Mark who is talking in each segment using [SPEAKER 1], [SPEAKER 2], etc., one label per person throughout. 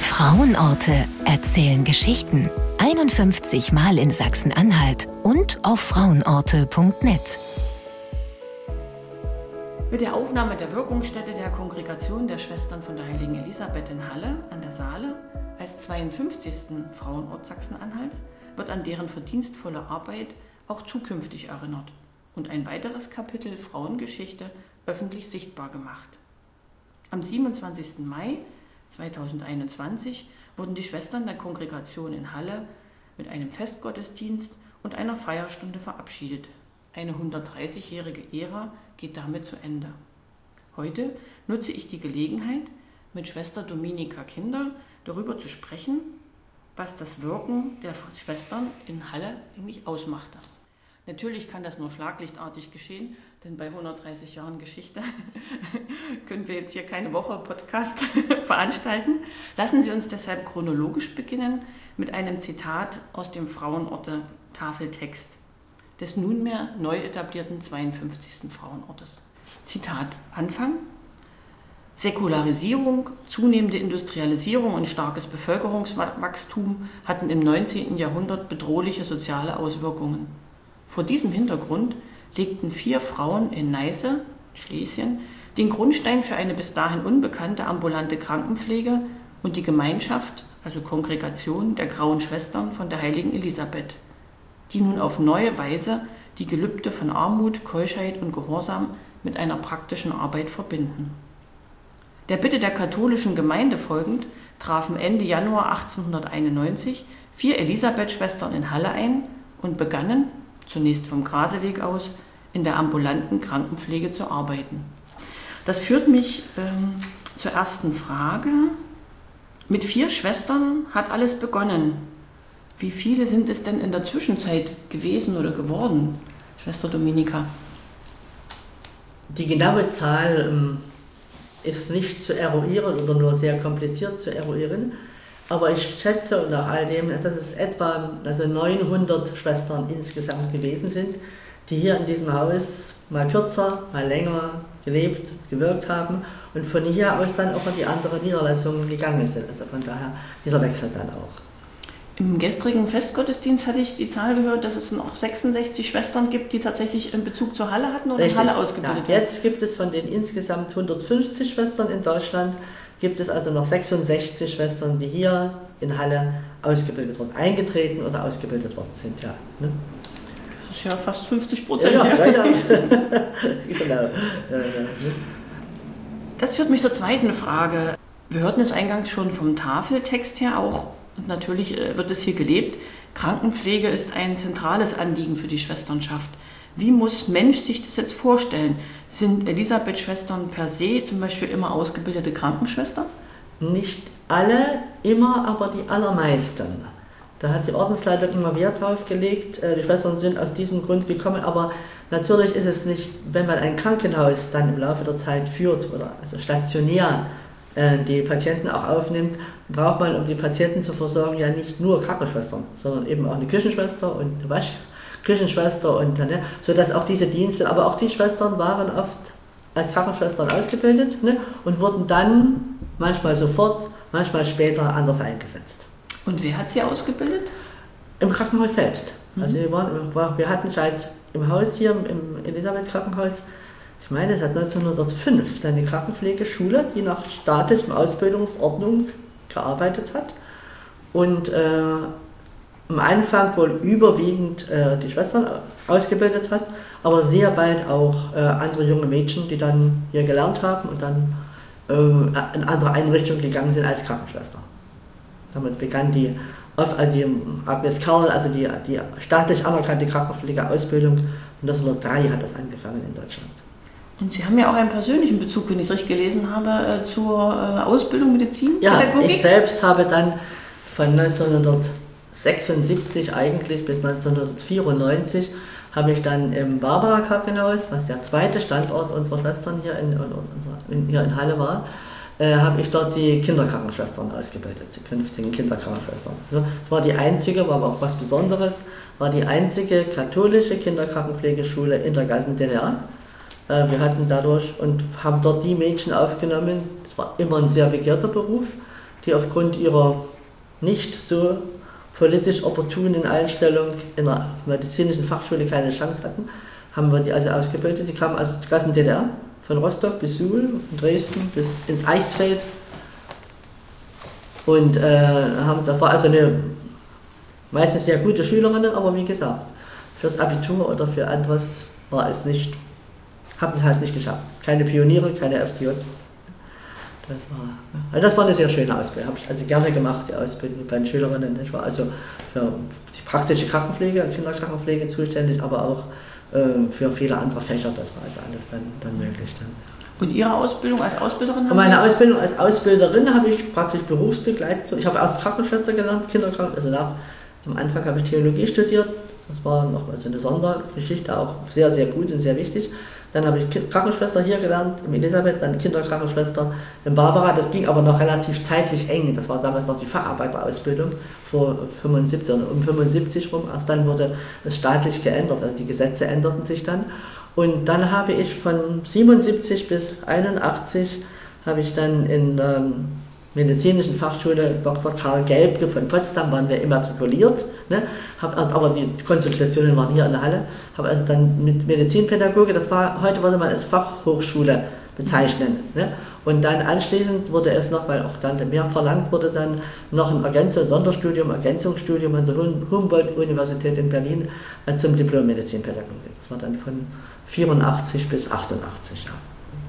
[SPEAKER 1] Frauenorte erzählen Geschichten. 51 Mal in Sachsen-Anhalt und auf frauenorte.net.
[SPEAKER 2] Mit der Aufnahme der Wirkungsstätte der Kongregation der Schwestern von der Heiligen Elisabeth in Halle an der Saale als 52. Frauenort Sachsen-Anhalts wird an deren verdienstvolle Arbeit auch zukünftig erinnert und ein weiteres Kapitel Frauengeschichte öffentlich sichtbar gemacht. Am 27. Mai 2021 wurden die Schwestern der Kongregation in Halle mit einem Festgottesdienst und einer Feierstunde verabschiedet. Eine 130-jährige Ära geht damit zu Ende. Heute nutze ich die Gelegenheit, mit Schwester Dominika Kinder darüber zu sprechen, was das Wirken der Schwestern in Halle eigentlich ausmachte. Natürlich kann das nur schlaglichtartig geschehen, denn bei 130 Jahren Geschichte können wir jetzt hier keine Woche Podcast veranstalten. Lassen Sie uns deshalb chronologisch beginnen mit einem Zitat aus dem Frauenorte-Tafeltext des nunmehr neu etablierten 52. Frauenortes. Zitat Anfang: Säkularisierung, zunehmende Industrialisierung und starkes Bevölkerungswachstum hatten im 19. Jahrhundert bedrohliche soziale Auswirkungen. Vor diesem Hintergrund legten 4 Frauen in Neiße, Schlesien, den Grundstein für eine bis dahin unbekannte ambulante Krankenpflege und die Gemeinschaft, also Kongregation der Grauen Schwestern von der Heiligen Elisabeth, die nun auf neue Weise die Gelübde von Armut, Keuschheit und Gehorsam mit einer praktischen Arbeit verbinden. Der Bitte der katholischen Gemeinde folgend trafen Ende Januar 1891 4 Elisabeth-Schwestern in Halle ein und begannen, zunächst vom Graseweg aus, in der ambulanten Krankenpflege zu arbeiten. Das führt mich zur ersten Frage. Mit 4 Schwestern hat alles begonnen. Wie viele sind es denn in der Zwischenzeit gewesen oder geworden, Schwester Dominika?
[SPEAKER 3] Die genaue Zahl ist nicht zu eruieren oder nur sehr kompliziert zu eruieren. Aber ich schätze nach all dem, dass es etwa 900 Schwestern insgesamt gewesen sind, die hier in diesem Haus mal kürzer, mal länger gelebt, gewirkt haben und von hier aus dann auch in die anderen Niederlassungen gegangen sind. Also von daher dieser Wechsel dann auch.
[SPEAKER 2] Im gestrigen Festgottesdienst hatte ich die Zahl gehört, dass es noch 66 Schwestern gibt, die tatsächlich einen Bezug zur Halle hatten oder in Halle ausgebildet werden.
[SPEAKER 3] Jetzt gibt es von den insgesamt 150 Schwestern in Deutschland, gibt es also noch 66 Schwestern, die hier in Halle ausgebildet wurden, eingetreten oder ausgebildet worden sind. Ja, ne?
[SPEAKER 2] Das ist ja fast 50%.
[SPEAKER 3] Ja. Genau.
[SPEAKER 2] Das führt mich zur zweiten Frage. Wir hörten es eingangs schon vom Tafeltext her auch, und natürlich wird es hier gelebt. Krankenpflege ist ein zentrales Anliegen für die Schwesternschaft. Wie muss Mensch sich das jetzt vorstellen? Sind Elisabeth-Schwestern per se zum Beispiel immer ausgebildete Krankenschwestern?
[SPEAKER 3] Nicht alle, immer, aber die allermeisten. Da hat die Ordensleitung immer Wert drauf gelegt. Die Schwestern sind aus diesem Grund gekommen, aber natürlich ist es nicht, wenn man ein Krankenhaus dann im Laufe der Zeit führt oder also stationär die Patienten auch aufnimmt, braucht man, um die Patienten zu versorgen, ja nicht nur Krankenschwestern, sondern eben auch eine Küchenschwester und eine Waschküchenschwester und sodass auch diese Dienste, aber auch die Schwestern waren oft als Krankenschwestern ausgebildet, ne, und wurden dann manchmal sofort, manchmal später anders eingesetzt.
[SPEAKER 2] Und wer hat sie ausgebildet?
[SPEAKER 3] Im Krankenhaus selbst. Also wir hatten im Haus hier, im Elisabeth-Krankenhaus, ich meine, es hat 1905 eine Krankenpflegeschule, die nach staatlicher Ausbildungsordnung gearbeitet hat und am Anfang wohl überwiegend die Schwestern ausgebildet hat, aber sehr bald auch andere junge Mädchen, die dann hier gelernt haben und dann in andere Einrichtungen gegangen sind als Krankenschwester. Damit begann die Agnes Karl, also die staatlich anerkannte Krankenpflegeausbildung. 1903 hat das angefangen in Deutschland.
[SPEAKER 2] Und Sie haben ja auch einen persönlichen Bezug, wenn ich es richtig gelesen habe, zur Ausbildung Medizin?
[SPEAKER 3] Ja, ich selbst habe dann von 1976 eigentlich bis 1994 habe ich dann im Barbara-Krankenhaus, was der zweite Standort unserer Schwestern hier in Halle war, habe ich dort die Kinderkrankenschwestern ausgebildet, die künftigen Kinderkrankenschwestern. Das war die einzige, war aber auch was Besonderes, war die einzige katholische Kinderkrankenpflegeschule in der ganzen DDR. Wir hatten dadurch und haben dort die Mädchen aufgenommen, das war immer ein sehr begehrter Beruf, die aufgrund ihrer nicht so politisch opportunen Einstellung in der medizinischen Fachschule keine Chance hatten, haben wir die also ausgebildet. Die kamen aus der ganzen DDR, von Rostock bis Suhl, von Dresden bis ins Eichsfeld. Und das war also meistens sehr gute Schülerinnen, aber wie gesagt, fürs Abitur oder für anderes war es nicht, haben es halt nicht geschafft. Keine Pioniere, keine FDJ. Das war eine sehr schöne Ausbildung, habe ich also gerne gemacht, die Ausbildung bei den Schülerinnen. Ich war also für die praktische Krankenpflege, Kinderkrankenpflege zuständig, aber auch für viele andere Fächer, das war also alles dann möglich.
[SPEAKER 2] Und Ihre Ausbildung als Ausbilderin?
[SPEAKER 3] Und meine Ausbildung als Ausbilderin habe ich praktisch berufsbegleitet. Ich habe erst Krankenschwester gelernt, Kinderkrankenschwester, also am Anfang habe ich Theologie studiert, das war noch also eine Sondergeschichte, auch sehr, sehr gut und sehr wichtig. Dann habe ich Krankenschwester hier gelernt, im Elisabeth, dann Kinderkrankenschwester in Barbara. Das ging aber noch relativ zeitlich eng. Das war damals noch die Facharbeiterausbildung vor 75 oder um 75 rum. Erst dann wurde es staatlich geändert, also die Gesetze änderten sich dann. Und dann habe ich von 77 bis 81 habe ich dann in der medizinischen Fachschule Dr. Karl Gelbke von Potsdam, waren wir immatrikuliert, ne? Aber die Konsultationen waren hier in der Halle, habe also dann mit Medizinpädagoge, heute würde man als Fachhochschule bezeichnen, ne? Und dann anschließend wurde es noch, weil auch dann mehr verlangt wurde, dann noch ein Sonderstudium, Ergänzungsstudium an der Humboldt-Universität in Berlin zum Diplom-Medizinpädagogik. Das war dann von 84 bis 88, ja.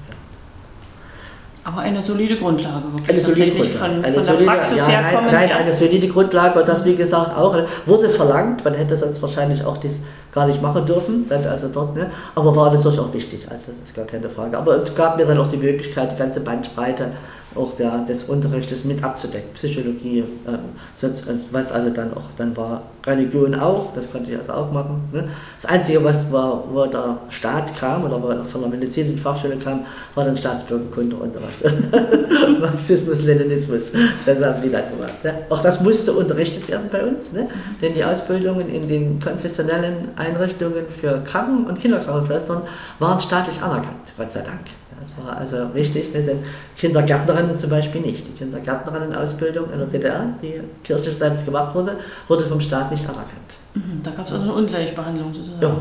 [SPEAKER 2] Aber eine solide Grundlage, wirklich.
[SPEAKER 3] Eine solide Grundlage.
[SPEAKER 2] Von der Praxis herkommend.
[SPEAKER 3] Nein, eine solide Grundlage und das, wie gesagt, auch wurde verlangt. Man hätte sonst wahrscheinlich auch das gar nicht machen dürfen, also dort, ne? Aber war natürlich auch wichtig, also das ist gar keine Frage. Aber es gab mir dann auch die Möglichkeit, die ganze Bandbreite auch des Unterrichtes mit abzudecken. Psychologie, was also dann war Religion auch, das konnte ich also auch machen. Ne? Das Einzige, was war, wo der Staat kam oder wo von der medizinischen Fachschule kam, war dann Staatsbürgerkundeunterricht. Marxismus, Leninismus, das haben die dann gemacht. Ne? Auch das musste unterrichtet werden bei uns, ne? Denn die Ausbildungen in den konfessionellen Einrichtungen für Kranken- und Kinderkrankenschwestern waren staatlich anerkannt, Gott sei Dank. Das war also wichtig, ne? Denn Kindergärtnerinnen zum Beispiel nicht. Die Kindergärtnerinnen-Ausbildung in der DDR, die kirchlich selbst gemacht wurde vom Staat nicht anerkannt.
[SPEAKER 2] Da gab es also eine Ungleichbehandlung sozusagen.
[SPEAKER 3] Ja,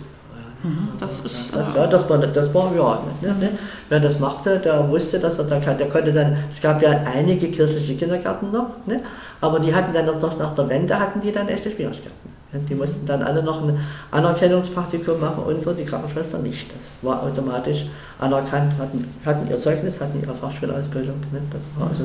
[SPEAKER 3] das war ne? Wer das machte, der wusste, dass der konnte dann, es gab ja einige kirchliche Kindergärten noch, ne? Aber die hatten dann doch nach der Wende die dann echte Schwierigkeiten. Die mussten dann alle noch ein Anerkennungspraktikum machen und so, die Krankenschwestern nicht. Das war automatisch anerkannt, hatten ihr Zeugnis, hatten ihre Fachschulausbildung. Ne? Das war also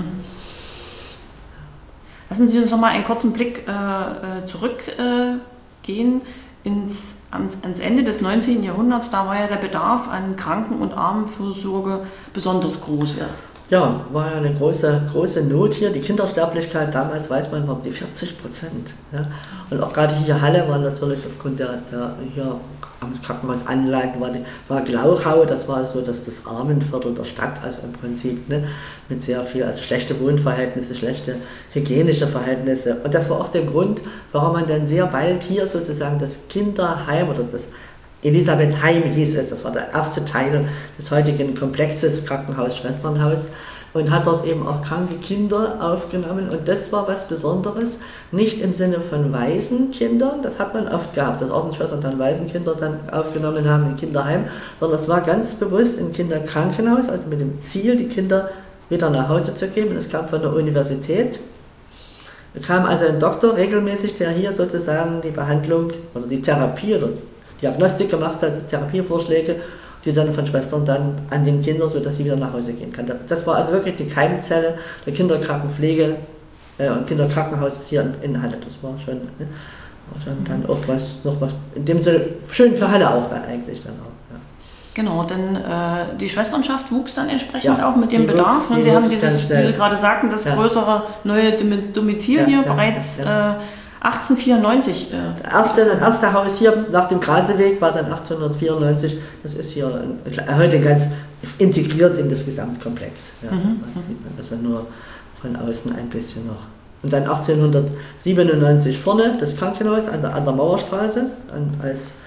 [SPEAKER 2] Lassen Sie uns noch mal einen kurzen Blick zurückgehen ans Ende des 19. Jahrhunderts. Da war ja der Bedarf an Kranken- und Armenfürsorge besonders groß.
[SPEAKER 3] Ja, war ja eine große Not hier. Die Kindersterblichkeit damals, weiß man, war die 40%. Ja. Und auch gerade hier Halle war natürlich aufgrund der hier am Krankenhausanlagen war Glauchau, das war so das Armenviertel der Stadt, also im Prinzip, ne, mit sehr viel, also schlechte Wohnverhältnisse, schlechte hygienische Verhältnisse. Und das war auch der Grund, warum man dann sehr bald hier sozusagen das Kinderheim oder das Elisabeth Heim hieß es, das war der erste Teil des heutigen Komplexes Krankenhaus, Schwesternhaus, und hat dort eben auch kranke Kinder aufgenommen. Und das war was Besonderes, nicht im Sinne von Waisenkindern, das hat man oft gehabt, dass Ordensschwestern dann Waisenkinder dann aufgenommen haben im Kinderheim, sondern es war ganz bewusst ein Kinderkrankenhaus, also mit dem Ziel, die Kinder wieder nach Hause zu geben. Es kam von der Universität. Da kam also ein Doktor regelmäßig, der hier sozusagen die Behandlung oder die Therapie oder Diagnostik gemacht hat, Therapievorschläge, die dann von Schwestern dann an den Kindern, sodass sie wieder nach Hause gehen kann. Das war also wirklich die Keimzelle der Kinderkrankenpflege und Kinderkrankenhaus hier in Halle. Das war schon, ne, dann auch noch was, in dem Sinne schön für Halle auch dann eigentlich dann auch. Ja.
[SPEAKER 2] Genau, denn die Schwesternschaft wuchs dann entsprechend auch mit dem Bedarf. Und Sie haben dieses, wie Sie gerade sagten, das größere neue Domizil hier bereits 1894.
[SPEAKER 3] Das erste Haus hier nach dem Graseweg war dann 1894. Das ist hier heute ganz integriert in das Gesamtkomplex. Ja, also nur von außen ein bisschen noch. Und dann 1897 vorne das Krankenhaus an der Mauerstraße als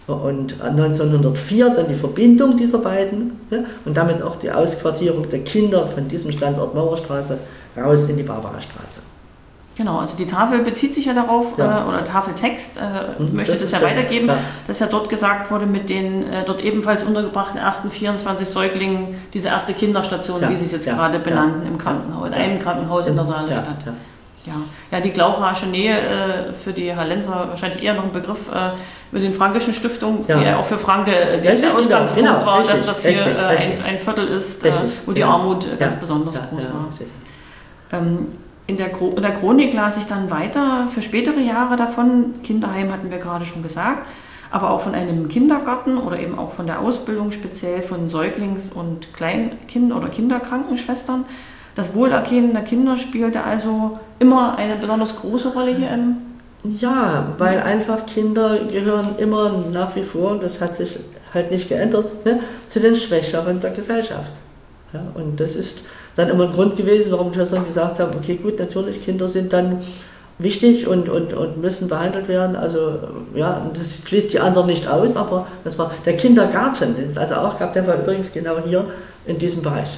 [SPEAKER 3] Und 1904 dann die Verbindung dieser beiden, ne? Und damit auch die Ausquartierung der Kinder von diesem Standort Mauerstraße raus in die Barbarastraße.
[SPEAKER 2] Genau, also die Tafel bezieht sich ja darauf, oder Tafeltext möchte das ja weitergeben, dass ja dort gesagt wurde, mit den dort ebenfalls untergebrachten ersten 24 Säuglingen, diese erste Kinderstation, wie Sie es jetzt gerade benannten, im Krankenhaus, in einem Krankenhaus in der Saalestadt. Ja, die Glauchasche Nähe für die Hallenser wahrscheinlich eher noch ein Begriff mit den Frankischen Stiftungen, die ja auch für Franke der Ausgangspunkt war, dass das hier ein Viertel ist, wo die Armut ganz besonders groß war. In der Chronik las ich dann weiter für spätere Jahre davon, Kinderheim hatten wir gerade schon gesagt, aber auch von einem Kindergarten oder eben auch von der Ausbildung speziell von Säuglings- und Kleinkind- oder Kinderkrankenschwestern. Das Wohlergehen der Kinder spielte also immer eine besonders große Rolle hier im...
[SPEAKER 3] Ja, weil einfach Kinder gehören immer nach wie vor, das hat sich halt nicht geändert, ne, zu den Schwächeren der Gesellschaft. Ja, und das ist dann immer ein Grund gewesen, warum die Schwestern gesagt haben, okay gut, natürlich, Kinder sind dann wichtig und müssen behandelt werden. Also ja, das schließt die anderen nicht aus, aber das war der Kindergarten, den es also auch gab, der war übrigens genau hier in diesem Bereich.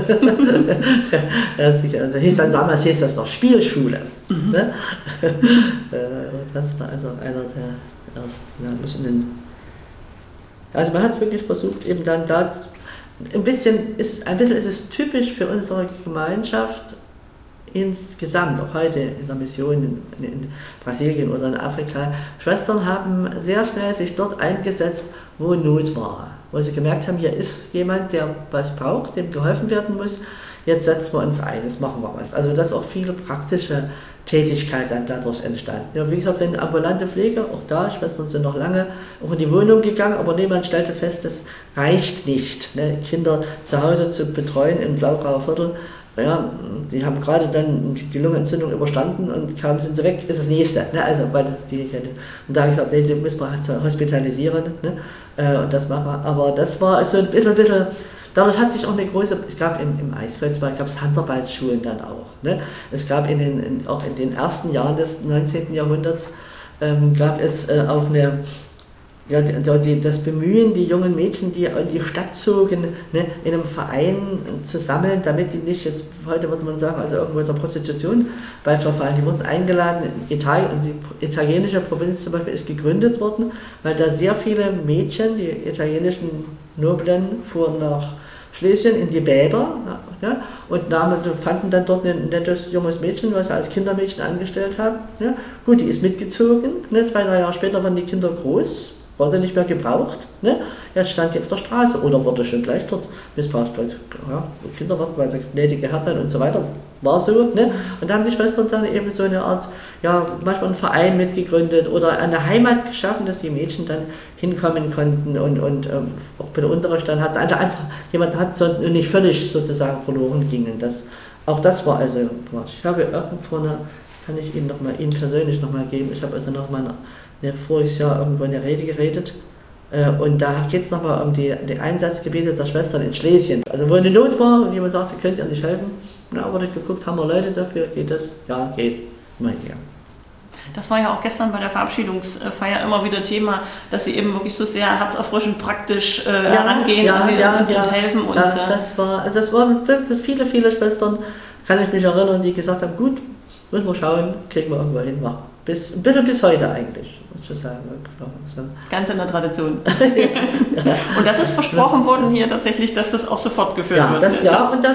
[SPEAKER 3] Also damals hieß das noch Spielschule. Ne? Das war also einer der ersten. Also man hat wirklich versucht, eben dann da ein bisschen ist es typisch für unsere Gemeinschaft insgesamt, auch heute in der Mission in Brasilien oder in Afrika. Schwestern haben sehr schnell sich dort eingesetzt, wo Not war, wo sie gemerkt haben, hier ist jemand, der was braucht, dem geholfen werden muss, jetzt setzen wir uns ein, jetzt machen wir was. Also das ist auch viele praktische Tätigkeit dann dadurch entstanden. Ja, wie gesagt, wenn ambulante Pflege, auch da, Schwestern sind noch lange auch in die Wohnung gegangen, aber niemand stellte fest, das reicht nicht, ne, Kinder zu Hause zu betreuen im Saugrauer Viertel. Ja, die haben gerade dann die Lungenentzündung überstanden und kaum sind sie weg, ist das nächste. Ne, also, weil und da habe ich gesagt, nee, die müssen wir halt hospitalisieren, ne, und das machen wir. Aber das war so ein bisschen dadurch hat sich auch eine große, es gab im Eichsfelswald gab es Handarbeitsschulen dann auch. Ne? Es gab auch in den ersten Jahren des 19. Jahrhunderts gab es auch das Bemühen, die jungen Mädchen, die in die Stadt zogen, ne, in einem Verein zu sammeln, damit die nicht jetzt, heute würde man sagen, also irgendwo in der Prostitution bald verfallen. Die wurden eingeladen, die italienische Provinz zum Beispiel ist gegründet worden, weil da sehr viele Mädchen, die italienischen Noblen, fuhren nach Schlesien in die Bäder, ja, und fanden dann dort ein nettes junges Mädchen, was sie als Kindermädchen angestellt haben. Ja. Gut, die ist mitgezogen, ne, 2-3 Jahre später waren die Kinder groß, wurde nicht mehr gebraucht, ne? Jetzt stand die auf der Straße oder wurde schon gleich dort missbraucht, ja, Kinderwart bei der gnädige Herrin und so weiter, war so. Ne? Und da haben die Schwestern dann eben so eine Art, ja, manchmal einen Verein mitgegründet oder eine Heimat geschaffen, dass die Mädchen dann hinkommen konnten und auch bei der Unterricht dann hat, also einfach jemand hat so nicht völlig sozusagen verloren gingen. Auch das war also, ich habe irgendwo kann ich Ihnen persönlich nochmal geben, ich habe also nochmal voriges Jahr irgendwo eine Rede geredet und da geht es nochmal um die Einsatzgebiete der Schwestern in Schlesien. Also wo eine Not war und jemand sagte, könnt ihr nicht helfen? Na, wurde geguckt, haben wir Leute dafür, geht das? Ja, geht. Mein ja.
[SPEAKER 2] Das war ja auch gestern bei der Verabschiedungsfeier immer wieder Thema, dass Sie eben wirklich so sehr herzerfrischend praktisch herangehen und helfen. Und,
[SPEAKER 3] das waren wirklich viele Schwestern, kann ich mich erinnern, die gesagt haben, gut, müssen wir schauen, kriegen wir irgendwo hin, machen. Ein bisschen bis heute eigentlich, muss ich sagen.
[SPEAKER 2] Ganz in der Tradition. Und das ist versprochen worden hier tatsächlich, dass das auch so fortgeführt wird. Und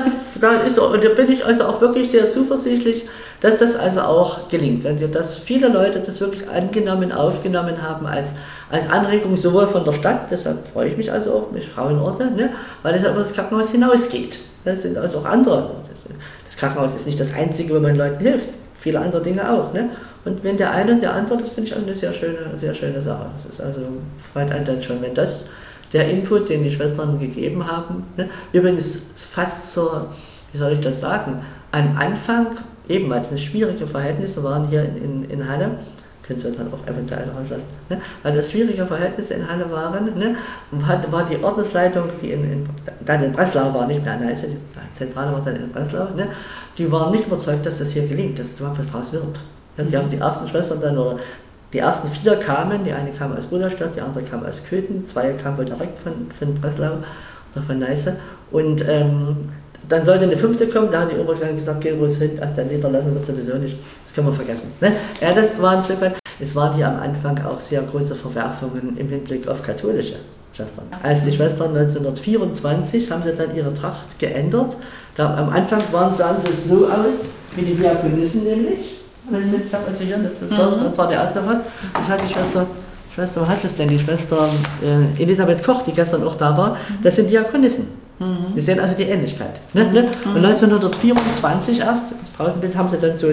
[SPEAKER 2] da bin ich also auch wirklich sehr zuversichtlich, dass das also auch gelingt. Dass viele Leute das wirklich aufgenommen haben als Anregung sowohl von der Stadt, deshalb freue ich mich also auch mit Frauenorte, ne, weil es ja über das Krankenhaus hinausgeht. Das sind also auch andere. Das Krankenhaus ist nicht das Einzige, wo man Leuten hilft. Viele andere Dinge auch. Ne? Und wenn der eine und der andere, das finde ich also eine sehr schöne Sache. Das ist also, freut einen dann schon, wenn das der Input, den die Schwestern gegeben haben, ne? Übrigens fast so, wie soll ich das sagen, am Anfang, eben weil es schwierige Verhältnisse waren hier in Halle, können Sie dann auch eventuell rauslassen, ne? Weil das schwierige Verhältnisse in Halle waren, ne? War die Ordensleitung, die dann in Breslau war, nicht mehr an der Zentrale war dann in Breslau, ne? Die waren nicht überzeugt, dass das hier gelingt, dass überhaupt was draus wird. Ja, die haben die ersten Schwestern dann, oder
[SPEAKER 3] Die ersten 4 kamen, die eine kam aus Rudolstadt, die andere kam aus Köthen, 2 kamen wohl direkt von Breslau oder von Neiße. Und dann sollte eine 5. kommen, da hat die Oberschule gesagt, geh ruhig hin, also der Niederlassung wird sowieso nicht, das können wir vergessen. Ne? Ja, das war ein Stück weit, es waren hier am Anfang auch sehr große Verwerfungen im Hinblick auf katholische Schwestern. Als die Schwestern 1924 haben sie dann ihre Tracht geändert. Da, am Anfang sahen sie so aus, wie die Diakonissen nämlich. Ich habe also hier, das war der erste Fall. Ich hatte die Schwester, was hat es denn? Die Schwester Elisabeth Koch, die gestern auch da war, das sind Diakonissen. Wir sehen also die Ähnlichkeit. Ne? Und 1924 erst, das Draußenbild, haben sie dann so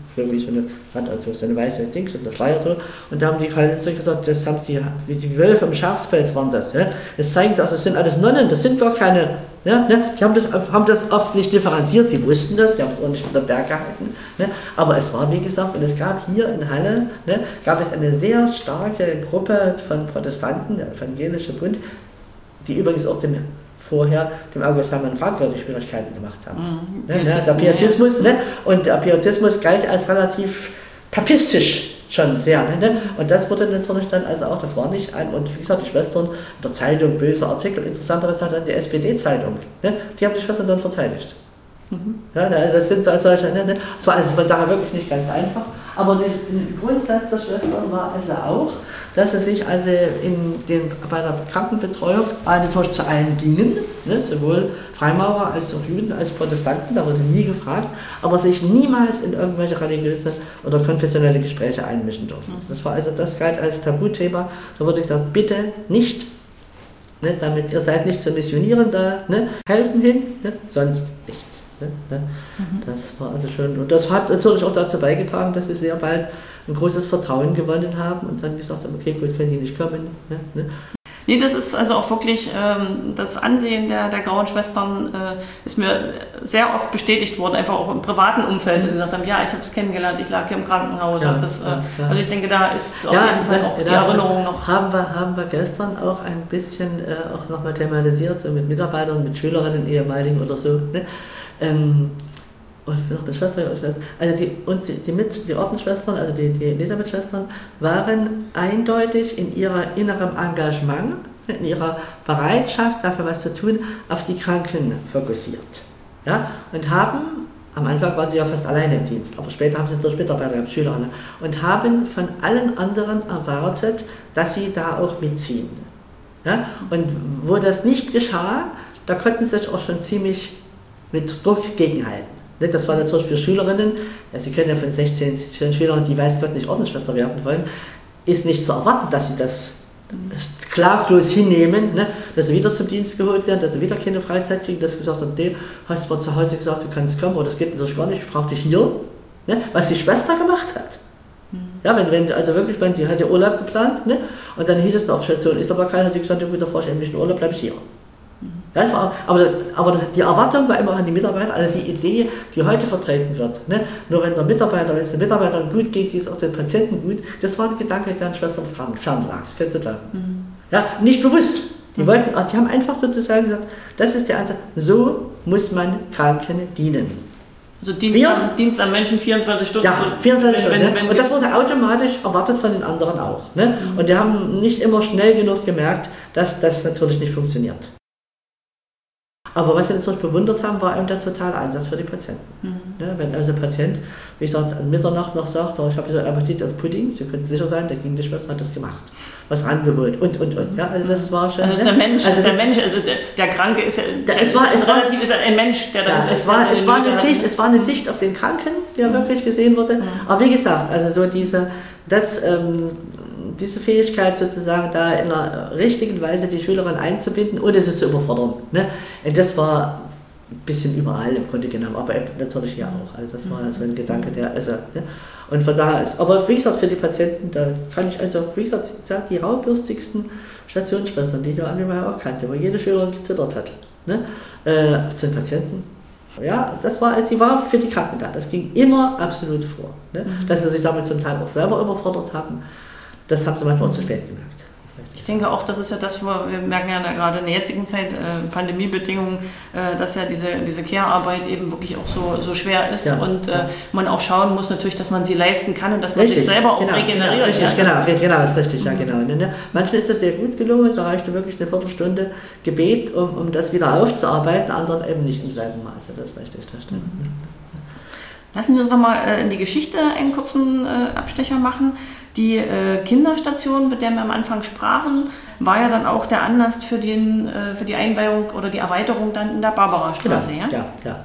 [SPEAKER 3] eine weiße Dings und der Schleier so. Und da haben die Karlitzer gesagt, das haben sie, wie die Wölfe im Schafspelz waren das. Ja? Das zeigen sie, also das sind alles Nonnen, das sind gar keine, ja, ne? Die haben das oft nicht differenziert, sie wussten das, die haben es auch nicht unter den Berg gehalten. Ne? Aber es war, wie gesagt, und es gab hier in Halle, ne, gab es eine sehr starke Gruppe von Protestanten, der Evangelische Bund, die übrigens auch vorher dem August Hermann Frankfurt die Schwierigkeiten gemacht haben. Der Pietismus, ne? Und der Pietismus galt als relativ papistisch schon sehr. Ne? Und das wurde natürlich dann also auch, das war nicht ein, und wie gesagt, die Schwestern in der Zeitung, böse Artikel, interessanterweise hat dann die SPD-Zeitung, ne? Die haben die Schwestern dann verteidigt. Ja, also das sind also solche, ne? Das war also von daher wirklich nicht ganz einfach. Aber der Grundsatz der Schwestern war also auch, dass sie sich also bei der Krankenbetreuung natürlich zu allen Dingen, ne, sowohl Freimaurer als auch Juden als Protestanten, da wurde nie gefragt, aber sich niemals in irgendwelche religiöse oder konfessionelle Gespräche einmischen durften. Das galt als Tabuthema. Da wurde gesagt, bitte nicht, ne, damit ihr seid nicht zu missionieren da, ne, helfen hin, ne, sonst nichts. Ne. Das war also schön. Und das hat natürlich auch dazu beigetragen, dass sie sehr bald ein großes Vertrauen gewonnen haben und dann gesagt haben, okay, gut, können die nicht kommen. Ne?
[SPEAKER 2] Nee, das ist also auch wirklich, das Ansehen der Grauen Schwestern ist mir sehr oft bestätigt worden, einfach auch im privaten Umfeld, dass sie gesagt haben, ja, ich habe es kennengelernt, ich lag hier im Krankenhaus.
[SPEAKER 3] Ja,
[SPEAKER 2] Also ich denke, da ist auf jeden Fall auch die Erinnerung noch.
[SPEAKER 3] Haben wir gestern auch ein bisschen auch nochmal thematisiert, so mit Mitarbeitern, mit Schülerinnen, ehemaligen oder so. Ne? Und noch mit Schwestern, also die Ordensschwestern, also die Elisabeth-Schwestern, waren eindeutig in ihrem inneren Engagement, in ihrer Bereitschaft, dafür was zu tun, auf die Kranken fokussiert. Ja? Und haben, am Anfang waren sie ja fast alleine im Dienst, aber später haben sie durch Mitarbeiter gehabt, Schüler, und haben von allen anderen erwartet, dass sie da auch mitziehen. Ja? Und wo das nicht geschah, da konnten sie sich auch schon ziemlich mit Druck gegenhalten. Das war natürlich für Schülerinnen, ja, sie können ja von 16 Schülern, die weiß Gott nicht Ordensschwester werden wollen, ist nicht zu erwarten, dass sie das klaglos hinnehmen, ne? Dass sie wieder zum Dienst geholt werden, dass sie wieder keine Freizeit kriegen, dass sie gesagt haben, nee, hast du mal zu Hause gesagt, du kannst kommen, aber das geht natürlich gar nicht, ich brauche dich hier, ne? Was die Schwester gemacht hat. Ja, also wirklich, die hat ja Urlaub geplant, ne? Und dann hieß es auf Station, ist aber keiner, die gesagt hat, gut, da fahre ich endlich in Urlaub, bleibe ich hier. Ja, aber die Erwartung war immer an die Mitarbeiter, also die Idee, die heute vertreten wird. Ne? Nur wenn es den Mitarbeitern gut geht, geht es auch den Patienten gut. Das war der Gedanke, der an Schwestern fern lag. Das kannst du glauben. Ja, nicht bewusst. Die haben einfach sozusagen gesagt, das ist der Ansatz, so muss man Kranken dienen.
[SPEAKER 2] Also Dienst am Menschen 24 Stunden.
[SPEAKER 3] Ja, 24 Stunden. Und das wurde automatisch erwartet von den anderen auch. Ne? Und die haben nicht immer schnell genug gemerkt, dass das natürlich nicht funktioniert. Aber was sie natürlich bewundert haben, war eben der totale Einsatz für die Patienten. Ja, wenn also der Patient, wie gesagt, an Mitternacht noch sagt, ich habe so Appetit auf Pudding, Sie können sicher sein, der Klinikschwester hat das gemacht, was rangeholt und. Ja, also das war schon,
[SPEAKER 2] also der Mensch, der Kranke ist ja, ist ein Mensch, der da
[SPEAKER 3] es war eine Sicht auf den Kranken, der wirklich gesehen wurde. Aber wie gesagt, also so diese Fähigkeit sozusagen da in einer richtigen Weise die Schülerin einzubinden, ohne sie zu überfordern. Ne? Und das war ein bisschen überall im Grunde genommen, aber natürlich hier auch. Also das war so ein Gedanke, ne? Und von daher ist, aber wie gesagt, für die Patienten, da kann ich also, wie gesagt, die raubürstigsten Stationsschwestern, die ich ja auch kannte, wo jede Schülerin gezittert hat, ne? Sind Patienten. Ja, sie war für die Kranken da. Das ging immer absolut vor. Ne? Dass sie sich damit zum Teil auch selber überfordert haben. Das haben sie manchmal auch zu spät gemerkt.
[SPEAKER 2] Ich denke auch, das ist ja das, wir merken ja gerade in der jetzigen Zeit, Pandemiebedingungen, dass ja diese Care-Arbeit eben wirklich auch so schwer ist und man auch schauen muss natürlich, dass man sie leisten kann und dass man sich selber auch regeneriert.
[SPEAKER 3] Genau, ist richtig, ja genau. Manchen ist das sehr gut gelungen, da reichte wirklich eine Viertelstunde Gebet, um das wieder aufzuarbeiten, anderen eben nicht im selben Maße, das ist richtig, das stimmt.
[SPEAKER 2] Lassen Sie uns nochmal in die Geschichte einen kurzen Abstecher machen. Die Kinderstation, mit der wir am Anfang sprachen, war ja dann auch der Anlass für die Einweihung oder die Erweiterung dann in der Barbarastraße,
[SPEAKER 3] genau. Ja.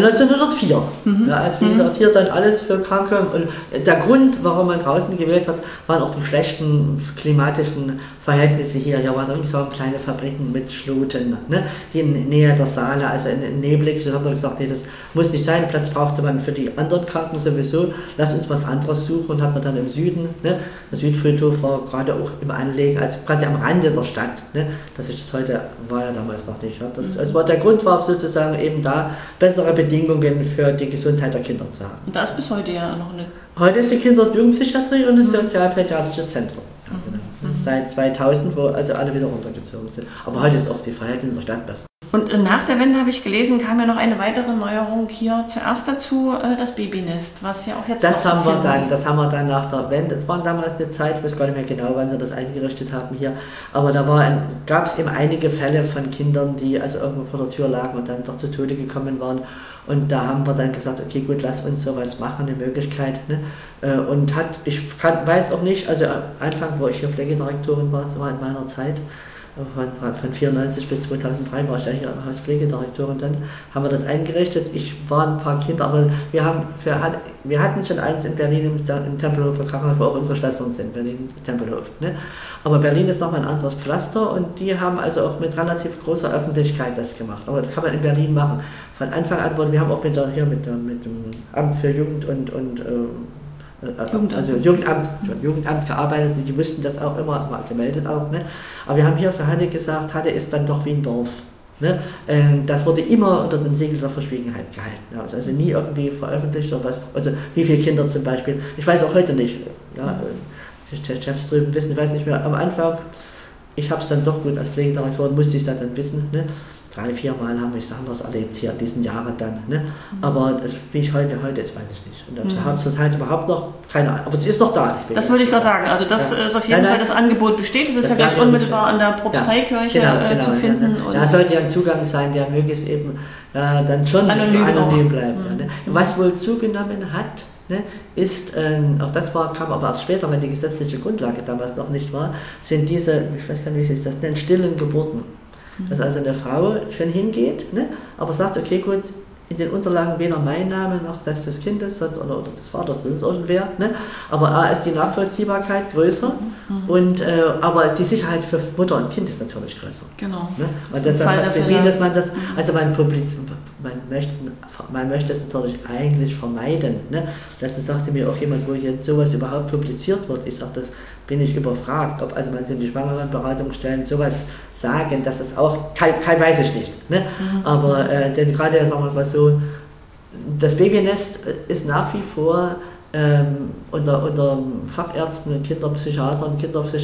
[SPEAKER 3] 1904. Als 1904 dann alles für Kranke. Und der Grund, warum man draußen gewählt hat, waren auch die schlechten klimatischen Verhältnisse hier. Hier waren ringsherum kleine Fabriken mit Schluten, die in Nähe der Saale, also in neblig. Dann haben wir gesagt, nee, das muss nicht sein. Platz brauchte man für die anderen Kranken sowieso. Lass uns was anderes suchen. Und hat man dann im Süden, der Südfriedhof war gerade auch im Anlegen, also quasi am Rande der Stadt. Dass ich das heute war ja damals noch nicht. Also der Grund war sozusagen eben da, bessere Bedingungen für die Gesundheit der Kinder zu haben.
[SPEAKER 2] Und da ist bis heute ja noch eine...
[SPEAKER 3] Heute ist die Kinder- und Jugendpsychiatrie und das Sozialpädiatrische Zentrum. Ja, genau. Seit 2000, wo also alle wieder runtergezogen sind. Aber heute ist auch die Verhältnisse der Stadt besser.
[SPEAKER 2] Und nach der Wende, habe ich gelesen, kam ja noch eine weitere Neuerung hier zuerst dazu, das Babynest, was ja auch jetzt
[SPEAKER 3] das haben wir dann nach der Wende, es war damals eine Zeit, ich weiß gar nicht mehr genau, wann wir das eingerichtet haben hier, aber da gab es eben einige Fälle von Kindern, die also irgendwo vor der Tür lagen und dann doch zu Tode gekommen waren. Und da haben wir dann gesagt, okay gut, lass uns sowas machen, eine Möglichkeit. Und weiß auch nicht, also Anfang, wo ich hier Pflegedirektorin war, das war in meiner Zeit, von 1994 bis 2003 war ich ja hier als Pflegedirektorin, dann haben wir das eingerichtet. Ich war ein paar Kinder, aber wir hatten schon eins in Berlin im Tempelhofer Krankenhaus, wo auch unsere Schwestern sind, Berlin Tempelhof. Aber Berlin ist nochmal ein anderes Pflaster und die haben also auch mit relativ großer Öffentlichkeit das gemacht. Aber das kann man in Berlin machen. Von Anfang an wir haben auch mit dem Amt für Jugend und Jugendamt gearbeitet, die wussten das auch immer, mal gemeldet auch. Aber wir haben hier für Halle gesagt, Halle ist dann doch wie ein Dorf. Das wurde immer unter dem Siegel der Verschwiegenheit gehalten. Also nie irgendwie veröffentlicht oder was, also wie viele Kinder zum Beispiel, ich weiß auch heute nicht, die Chefs drüben wissen, ich weiß nicht mehr, am Anfang, ich habe es dann doch gut als Pflegedirektorin, musste ich es dann wissen, 3-4 Mal haben wir es erlebt hier in diesen Jahren dann. Aber wie ich heute ist, weiß ich nicht. Und ob es halt überhaupt noch, keine Ahnung, aber es ist noch da.
[SPEAKER 2] Das wollte ich gerade sagen. Also das ist auf jeden Fall das Angebot besteht. Es ist ja gleich unmittelbar an der Propsteikirche zu finden.
[SPEAKER 3] Da sollte ja ein Zugang sein, der möglichst eben dann schon anonym bleibt. Was wohl zugenommen hat, ist, auch das kam aber erst später, wenn die gesetzliche Grundlage damals noch nicht war, sind diese, ich weiß gar nicht, wie sich das nennt, stillen Geburten. Dass also eine Frau schon hingeht, aber sagt, okay gut, in den Unterlagen weder mein Name noch das des Kindes oder des Vaters, das ist irgendwer, aber A ist die Nachvollziehbarkeit größer und aber die Sicherheit für Mutter und Kind ist natürlich größer.
[SPEAKER 2] Genau.
[SPEAKER 3] Und deshalb bietet man das, also man möchte es natürlich eigentlich vermeiden. Das sagte mir auch jemand, wo jetzt sowas überhaupt publiziert wird, ich sagte, das bin ich überfragt, ob also man für die Schwangerenberatungsstellen sowas sagen, dass das auch, weiß ich nicht. Aber denn gerade, sagen wir mal so, das Babynest ist nach wie vor unter Fachärzten und Kinderpsychiatern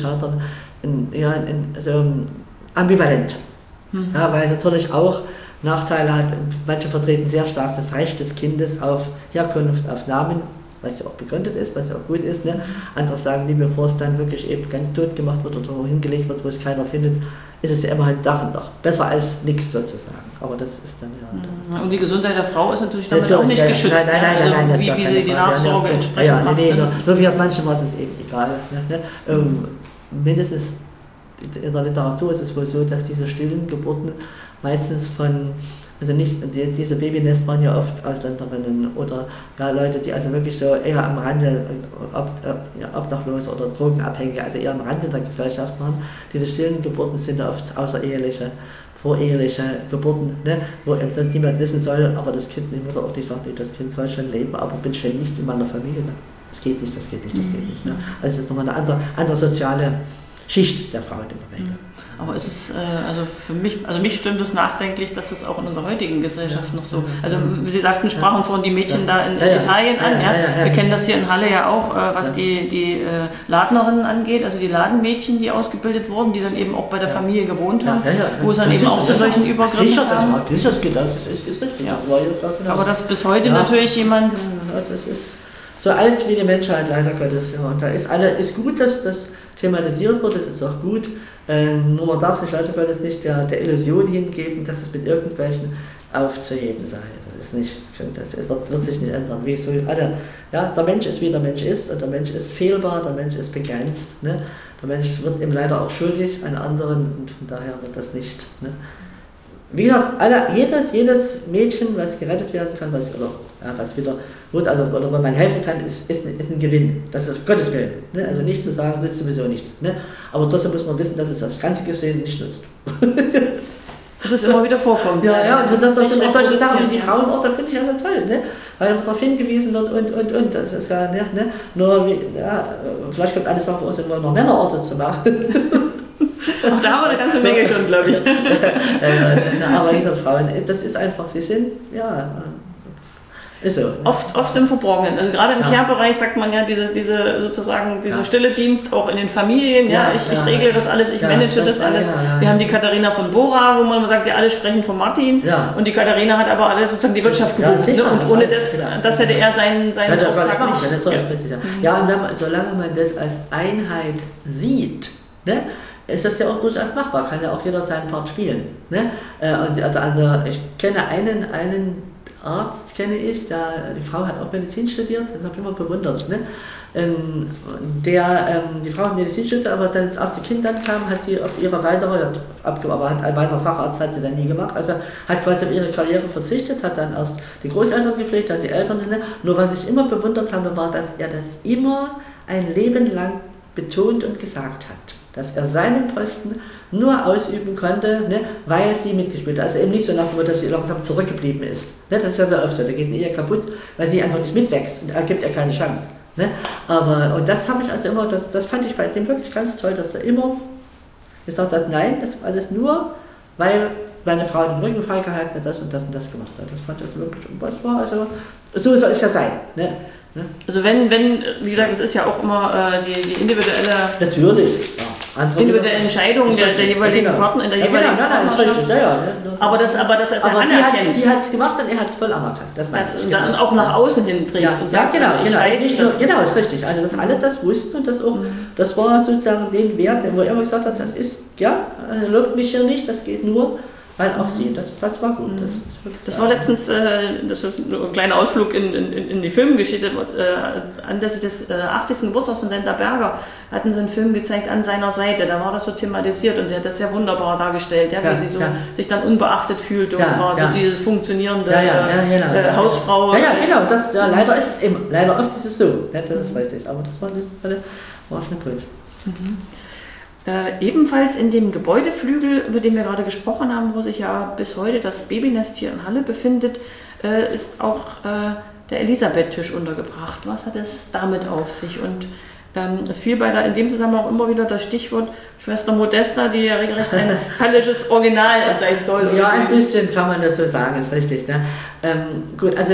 [SPEAKER 3] also ambivalent. Weil es natürlich auch Nachteile hat. Manche vertreten sehr stark das Recht des Kindes auf Herkunft, auf Namen, was ja auch begründet ist, was ja auch gut ist. Andere sagen, bevor es dann wirklich eben ganz tot gemacht wird oder hingelegt wird, wo es keiner findet, ist es ja immer halt noch besser als nichts sozusagen. Aber das ist dann ja...
[SPEAKER 2] Und die Gesundheit der Frau ist natürlich damit auch nicht geschützt.
[SPEAKER 3] Nein,
[SPEAKER 2] wie sie die Nachsorge entsprechend macht.
[SPEAKER 3] So wie manchen war es eben egal. Mindestens in der Literatur ist es wohl so, dass diese stillen Geburten meistens also nicht, diese Babynest waren ja oft Ausländerinnen oder Leute, die also wirklich so eher am Rande, Obdachlose oder Drogenabhängige, also eher am Rande der Gesellschaft waren. Diese stillen Geburten sind ja oft außereheliche, voreheliche Geburten, wo eben sonst niemand wissen soll, aber das Kind, die Mutter auch nicht sagt, nee, das Kind soll schon leben, aber bin schon nicht in meiner Familie. Das geht nicht. Also das ist nochmal eine andere soziale Schicht der Frau in der Regel.
[SPEAKER 2] Aber es ist, also für mich, mich stimmt es nachdenklich, dass es auch in unserer heutigen Gesellschaft noch so, also Sie sagten, sprachen vorhin die Mädchen da in Italien an, wir kennen das hier in Halle ja auch, was die Ladnerinnen angeht, also die Ladenmädchen, die ausgebildet wurden, die dann eben auch bei der Familie gewohnt haben, wo es dann eben auch zu solchen Übergriffen kam.
[SPEAKER 3] Das ist richtig.
[SPEAKER 2] Ja. Aber dass bis heute natürlich jemand...
[SPEAKER 3] Das ist so alt wie die Menschheit, leider Gottes. Ja. Und da ist gut, dass das thematisiert wird, das ist auch gut. Nur man darf sich leider Gottes nicht der Illusion hingeben, dass es mit irgendwelchen aufzuheben sei. Das ist nicht, das wird sich nicht ändern. Wie so alle, der Mensch ist, wie der Mensch ist, und der Mensch ist fehlbar, der Mensch ist begrenzt. Ne? Der Mensch wird ihm leider auch schuldig an anderen, und von daher wird das nicht. Ne? Wie gesagt, jedes Mädchen, was gerettet werden kann, was wieder gut, oder wo man helfen kann, ist ein Gewinn. Das ist Gottes Willen. Ne? Also nicht zu sagen, nützt sowieso nichts. Ne? Aber trotzdem muss man wissen, dass es aufs Ganze gesehen nicht nützt.
[SPEAKER 2] Dass es immer wieder vorkommt.
[SPEAKER 3] Ja, und das sind auch solche Sachen wie die Frauenorte, finde ich also toll. Ne? Weil darauf hingewiesen wird und. Das ist ja, ne? Nur, vielleicht kommt alles auch für uns immer noch Männerorte zu machen.
[SPEAKER 2] Auch da haben wir eine ganze Menge schon, glaube ich.
[SPEAKER 3] Aber wie gesagt, Frauen, das ist einfach, sie sind, ist so.
[SPEAKER 2] Oft im Verborgenen. Also gerade im Care-Bereich sagt man ja, diese stille Dienst auch in den Familien. Ich regle das alles, ich manage das alles. Wir haben die Katharina von Bora, wo man sagt, alle sprechen von Martin. Ja. Und die Katharina hat aber alle sozusagen die Wirtschaft gebucht. Und ohne das hätte er seinen Auftrag nicht.
[SPEAKER 3] Und solange man das als Einheit sieht, ne, ist das ja auch durchaus machbar, kann ja auch jeder seinen Part spielen. Ne? Ich kenne einen Arzt, die Frau hat auch Medizin studiert, das habe ich immer bewundert. Ne? Die Frau hat Medizin studiert, aber dann das erste Kind dann kam, hat sie auf ihre ein weiterer Facharzt hat sie dann nie gemacht, also hat quasi auf ihre Karriere verzichtet, hat dann erst die Großeltern gepflegt, dann die Eltern. Ne? Nur was ich immer bewundert habe, war, dass er das immer ein Leben lang betont und gesagt hat, dass er seinen Posten nur ausüben konnte, ne, weil sie mitgespielt hat. Also eben nicht so nach dem Motto, dass sie langsam zurückgeblieben ist. Ne, das ist ja sehr oft so, da geht eine Ehe kaputt, weil sie einfach nicht mitwächst und er gibt ihr keine Chance. Ne. Und das habe ich also immer, das fand ich bei dem wirklich ganz toll, dass er immer gesagt hat, nein, das war alles nur, weil meine Frau den Rücken freigehalten hat, das und das gemacht hat. Das fand ich also wirklich, was war, also so soll es ja sein. Ne.
[SPEAKER 2] Also wenn, wie gesagt, es ist ja auch immer die individuelle Entscheidung der jeweiligen Partner in der jeweiligen Partnerschaft. Aber das als er anerkennt.
[SPEAKER 3] Sie hat es gemacht und er hat es voll anerkannt. Das
[SPEAKER 2] dann auch nach außen hin trägt. Und sagt,
[SPEAKER 3] genau, ist richtig. Also dass alle das wussten und das auch, das war sozusagen den Wert, wo er immer gesagt hat, das ist, lobt mich hier nicht, das geht nur, weil auch sie, das war gut.
[SPEAKER 2] Das war letztens, das ist ein kleiner Ausflug in die Filmgeschichte, anlässlich des 80. Geburtstags von Senta Berger hatten sie einen Film gezeigt an seiner Seite, da war das so thematisiert und sie hat das sehr wunderbar dargestellt, wie sie sich dann unbeachtet fühlt und war so dieses funktionierende Hausfrau.
[SPEAKER 3] Leider ist es eben, leider oft ist es so, das ist richtig, aber das war schon gut.
[SPEAKER 2] Ebenfalls in dem Gebäudeflügel, über den wir gerade gesprochen haben, wo sich ja bis heute das Babynest hier in Halle befindet, ist auch der Elisabeth-Tisch untergebracht. Was hat es damit auf sich? Und es fiel in dem Zusammenhang auch immer wieder das Stichwort Schwester Modesta, die ja regelrecht ein hallisches Original sein soll.
[SPEAKER 3] Ja, ein bisschen kann man das so sagen, ist richtig. Ne? Gut, also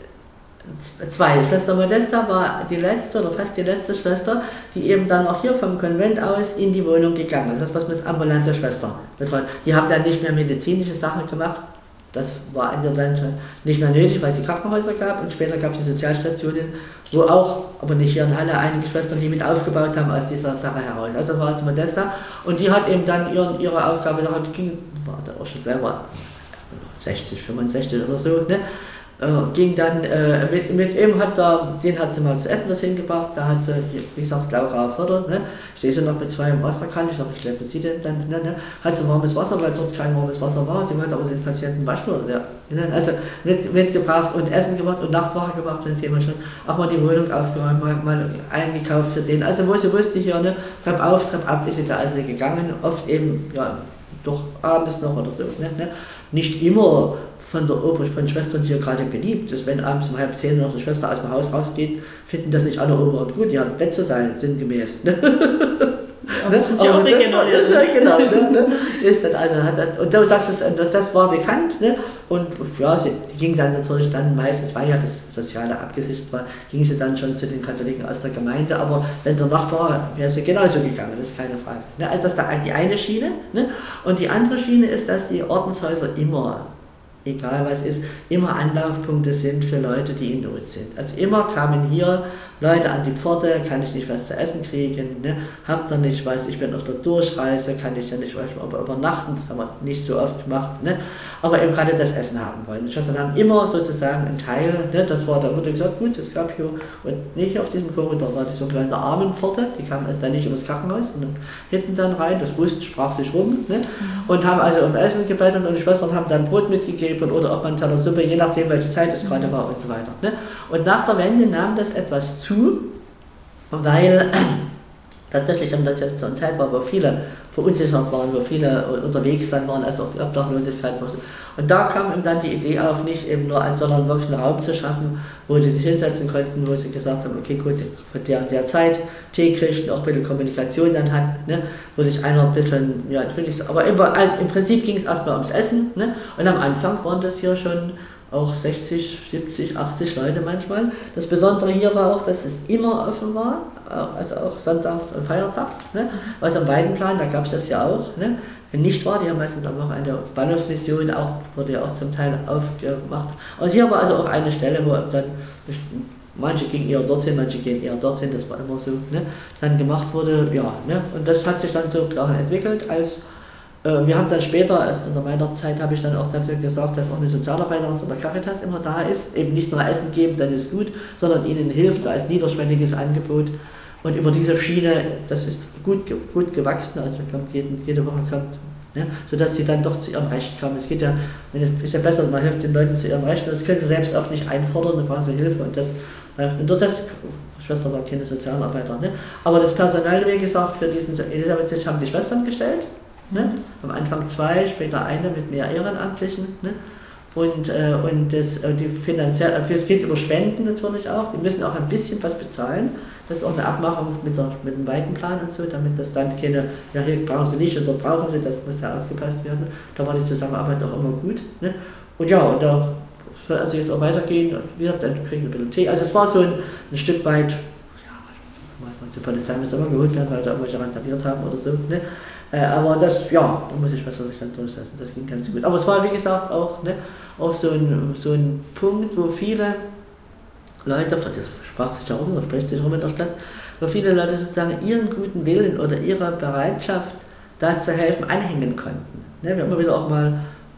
[SPEAKER 3] Schwester Modesta war die letzte oder fast die letzte Schwester, die eben dann auch hier vom Konvent aus in die Wohnung gegangen ist. Das was mit ambulante Schwester betreut. Die haben dann nicht mehr medizinische Sachen gemacht. Das war in Irland nicht mehr nötig, weil es die Krankenhäuser gab und später gab es die Sozialstationen, wo auch, aber nicht hier in Halle, einige Schwestern, die mit aufgebaut haben aus dieser Sache heraus. Also das war also Modesta und die hat eben dann ihre Aufgabe, war dann auch schon selber 60, 65 oder so, ne? Ging dann mit ihm, den hat sie mal zu essen was hingebracht, da hat sie, wie gesagt, Laura Förder, ne? Ich sehe sie noch mit 2 im Wasserkanne, ich dachte, ich schleppe sie denn dann, ne? Hat sie warmes Wasser, weil dort kein warmes Wasser war, sie wollte aber den Patienten waschen oder also mitgebracht und Essen gemacht und Nachtwache gemacht, wenn es jemand schon, auch mal die Wohnung aufgeräumt, mal eingekauft für den, also wo sie wusste hier, ne? Trepp auf, Trepp ab ist sie da also gegangen, oft eben, doch abends noch oder so, ne? Nicht immer von Schwestern hier gerade beliebt ist, wenn abends um 9:30 noch eine Schwester aus dem Haus rausgeht, finden das nicht alle Ober und gut, die haben Bett zu sein, sinngemäß. Ne? Ne?
[SPEAKER 2] Ja,
[SPEAKER 3] das, genau, ne? Ist dann also, und das war bekannt, ne? Und ja, sie ging dann natürlich meistens, weil ja das Soziale abgesichert war, ging sie dann schon zu den Katholiken aus der Gemeinde, aber wenn der Nachbar, wäre sie genauso gegangen, das ist keine Frage. Ne? Also das ist die eine Schiene, ne? Und die andere Schiene ist, dass die Ordenshäuser immer, egal was ist, immer Anlaufpunkte sind für Leute, die in Not sind. Also immer kamen hier Leute an die Pforte, kann ich nicht was zu essen kriegen, ne? Habt ihr nicht was, ich bin auf der Durchreise, kann ich ja nicht übernachten, das haben wir nicht so oft gemacht, ne? Aber eben gerade das Essen haben wollen. Die Schwestern haben immer sozusagen einen Teil, ne? Das war, da wurde gesagt, gut, es gab hier, und nicht auf diesem Korridor, war die sogenannte Armenpforte, die kam also dann nicht übers Krankenhaus, sondern hinten dann rein, das sprach sich rum, ne? Und haben also um Essen gebettelt und die Schwestern haben dann Brot mitgegeben oder auch mal einen Teller Suppe, je nachdem welche Zeit es gerade war und so weiter. Ne? Und nach der Wende nahm das etwas zu, weil tatsächlich das jetzt so eine Zeit war, wo viele verunsichert waren, wo viele unterwegs dann waren, also auch die Obdachlosigkeit. Und da kam ihm dann die Idee auf, nicht eben nur, sondern wirklich einen Raum zu schaffen, wo sie sich hinsetzen konnten, wo sie gesagt haben, okay gut, von der Zeit Tee kriegt und auch ein bisschen Kommunikation dann hat, ne, wo sich einer ein bisschen, ja, aber im Prinzip ging es erstmal ums Essen, ne, und am Anfang waren das hier schon auch 60, 70, 80 Leute manchmal. Das Besondere hier war auch, dass es immer offen war, also auch sonntags und feiertags, ne? Was am Weidenplan, da gab es das ja auch, ne? Wenn nicht war, die haben meistens auch noch eine Bahnhofsmission, wurde ja auch zum Teil aufgemacht. Und hier war also auch eine Stelle, wo dann, manche gingen eher dorthin, manche gehen eher dorthin, das war immer so, ne? Dann gemacht wurde, ja, ne? Und das hat sich dann so klar entwickelt als wir haben dann später, also in meiner Zeit, habe ich dann auch dafür gesorgt, dass auch eine Sozialarbeiterin von der Caritas immer da ist, eben nicht nur Essen geben, dann ist gut, sondern ihnen hilft als niederschwelliges Angebot. Und über diese Schiene, das ist gut gewachsen, also jede Woche kommt, ne, sodass sie dann doch zu ihrem Recht kamen. Es geht ja, ist ja besser, man hilft den Leuten zu ihrem Recht, und das können sie selbst auch nicht einfordern, dann brauchen sie Hilfe. Und durch das, Schwester war keine Sozialarbeiter, ne? Aber das Personal, wie gesagt, für diesen Elisabeth haben die Schwestern gestellt. Ne? Am Anfang 2, später eine mit mehr Ehrenamtlichen. Ne? Und die finanziell, es geht über Spenden natürlich auch, die müssen auch ein bisschen was bezahlen. Das ist auch eine Abmachung mit dem Weidenplan und so, damit das dann keine, ja hier brauchen sie nicht und dort brauchen sie, das muss ja aufgepasst werden. Da war die Zusammenarbeit auch immer gut. Ne? Und ja, und da soll also jetzt auch weitergehen, dann kriegen wir ein bisschen Tee. Also es war so ein Stück weit, ja, die Polizei muss immer geholt werden, weil da irgendwelche randaliert haben oder so. Ne? Aber das, ja, da muss ich besser dann durchsetzen, das ging ganz gut. Aber es war, wie gesagt, auch, ne, auch so ein Punkt, wo viele Leute, das sprach sich darum, oder spricht sich rum in der Stadt, wo viele Leute sozusagen ihren guten Willen oder ihre Bereitschaft, da zu helfen, anhängen konnten. Ne, wir haben immer wieder auch mal,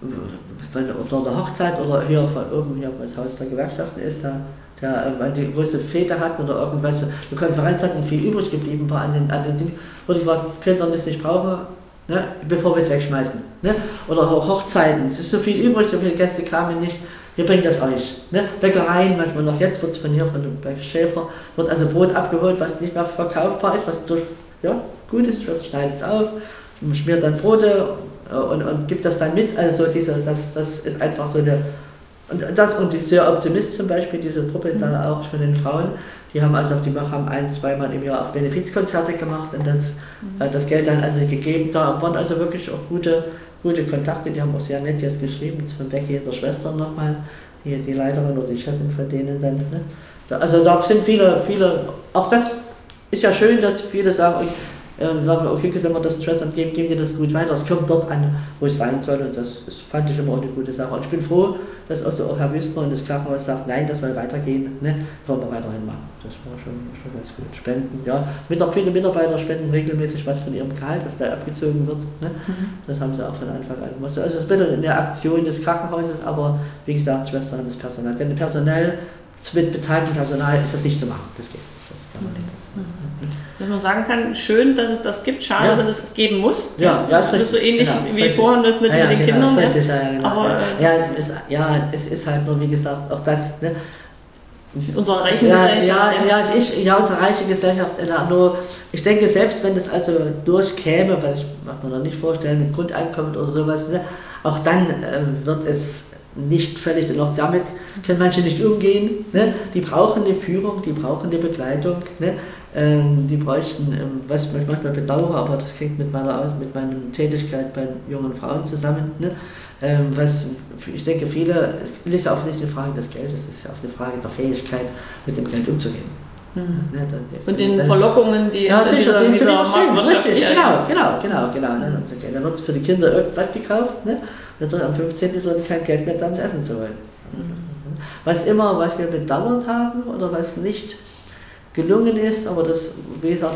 [SPEAKER 3] unter der Hochzeit oder hier von oben, hier, wo das Haus der Gewerkschaften ist, weil die große Fete hatten oder irgendwas, eine Konferenz hatten, viel übrig geblieben war an den Dingen, wurde gesagt, könnt ihr das nicht brauchen, ne, bevor wir es wegschmeißen. Ne? Oder auch Hochzeiten, es ist so viel übrig, so viele Gäste kamen nicht, wir bringen das euch. Ne? Bäckereien, manchmal noch jetzt wird es von dem Bäcker Schäfer, wird also Brot abgeholt, was nicht mehr verkaufbar ist, was gut ist, die schneidet es auf, schmiert dann Brote und gibt das dann mit, also das ist einfach so eine. Und die Sehr Optimist zum Beispiel, diese Truppe da auch von den Frauen, die haben 1-2 Mal im Jahr auf Benefizkonzerte gemacht und das Geld dann also gegeben. Da waren also wirklich auch gute Kontakte, die haben auch sehr nett jetzt geschrieben, das von Becky der Schwestern nochmal, die Leiterin oder die Chefin von denen dann. Ne? Also da sind viele, auch das ist ja schön, dass viele sagen, okay, wenn wir das den Schwestern geben, geben die das gut weiter. Es kommt dort an, wo es sein soll, und das fand ich immer auch eine gute Sache. Und ich bin froh, dass also auch Herr Wüstner und das Krankenhaus sagt, nein, das soll weitergehen, ne? Sollen wir weiterhin machen. Das war schon ganz gut. Spenden, ja. Viele Mitarbeiter spenden regelmäßig was von ihrem Gehalt, was da abgezogen wird. Ne? Das haben sie auch von Anfang an gemacht. Also es ist bitte eine Aktion des Krankenhauses, aber wie gesagt, Schwestern und das Personal. Denn mit bezahltem Personal ist das nicht zu machen. Das geht nicht. Das kann man nicht.
[SPEAKER 2] Dass man sagen kann, schön, dass es das gibt, schade, dass es geben muss.
[SPEAKER 3] Ja, ist richtig.
[SPEAKER 2] Das ist so ähnlich wie vorhin das mit den Kindern.
[SPEAKER 3] Ist richtig, genau.
[SPEAKER 2] Aber
[SPEAKER 3] es ist halt nur, wie gesagt, auch das. Ne?
[SPEAKER 2] Unsere reiche Gesellschaft.
[SPEAKER 3] Unsere reiche Gesellschaft. Nur, ich denke, selbst wenn das also durchkäme, was ich mir noch nicht vorstellen, mit Grundeinkommen oder sowas, ne, auch dann wird es nicht völlig, und auch damit können manche nicht umgehen. Ne? Die brauchen eine Führung, die brauchen eine Begleitung. Ne? Die bräuchten, was ich manchmal bedauere, aber das klingt mit meiner Tätigkeit bei jungen Frauen zusammen. Ne? Ich denke, viele, es ist ja auch nicht eine Frage des Geldes, es ist ja auch eine Frage der Fähigkeit, mit dem Geld umzugehen.
[SPEAKER 2] Mhm. Ne? Und den Verlockungen, die
[SPEAKER 3] ja, sicher,
[SPEAKER 2] dieser Marktwirtschaft...
[SPEAKER 3] Richtig, genau. Ne? Dann wird für die Kinder irgendwas gekauft, ne? Und dann am 15. soll kein Geld mehr da, ums Essen zu holen. Mhm. Was wir bedauert haben oder was nicht gelungen ist, aber das, wie gesagt,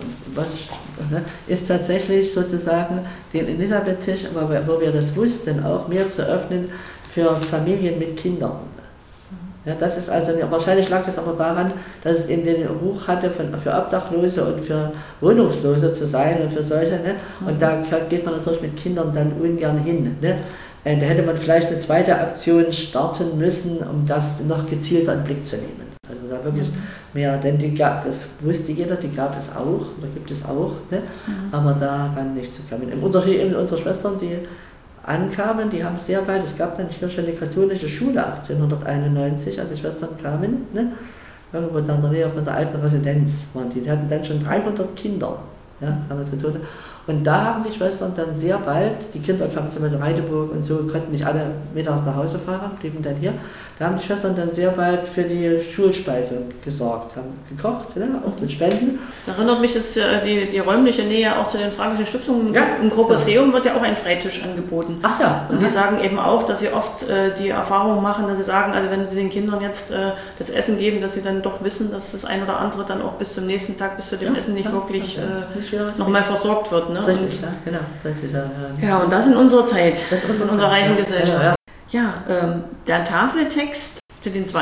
[SPEAKER 3] ist tatsächlich sozusagen den Elisabeth-Tisch, wo wir das wussten, auch mehr zu öffnen für Familien mit Kindern. Ja, das ist also, wahrscheinlich lag es aber daran, dass es eben den Ruf hatte, für Obdachlose und für Wohnungslose zu sein und für solche. Ne? Und da geht man natürlich mit Kindern dann ungern hin. Ne? Da hätte man vielleicht eine zweite Aktion starten müssen, um das noch gezielter in den Blick zu nehmen. Also da wirklich mehr, denn das wusste jeder, die gab es auch, oder gibt es auch, ne? Aber daran nicht zu kommen. Im Unterschied eben unsere Schwestern, die ankamen, die haben sehr bald, es gab dann hier schon eine katholische Schule 1891, als die Schwestern kamen, ne? Irgendwo da in der Nähe von der alten Residenz waren die hatten dann schon 300 Kinder. Ja, haben das betont. Und da haben die Schwestern dann sehr bald, die Kinder kamen zum Beispiel in Reideburg und so, konnten nicht alle mittags nach Hause fahren, blieben dann hier. Da haben die Schwestern dann sehr bald für die Schulspeisung gesorgt, haben gekocht, ne, auch mit Spenden.
[SPEAKER 2] Da erinnert mich jetzt die räumliche Nähe auch zu den Fragischen Stiftungen. Ja, im Krokuseum wird ja auch ein Freitisch angeboten.
[SPEAKER 3] Ach ja.
[SPEAKER 2] Und die sagen eben auch, dass sie oft die Erfahrung machen, dass sie sagen, also wenn sie den Kindern jetzt das Essen geben, dass sie dann doch wissen, dass das ein oder andere dann auch bis zum nächsten Tag, bis zu dem Essen nicht wirklich nochmal versorgt wird. Ne?
[SPEAKER 3] Richtig, ja, genau. Richtig,
[SPEAKER 2] ja, und das in unserer Zeit, das ist in unserer reichen Gesellschaft. Ja, der Tafeltext für den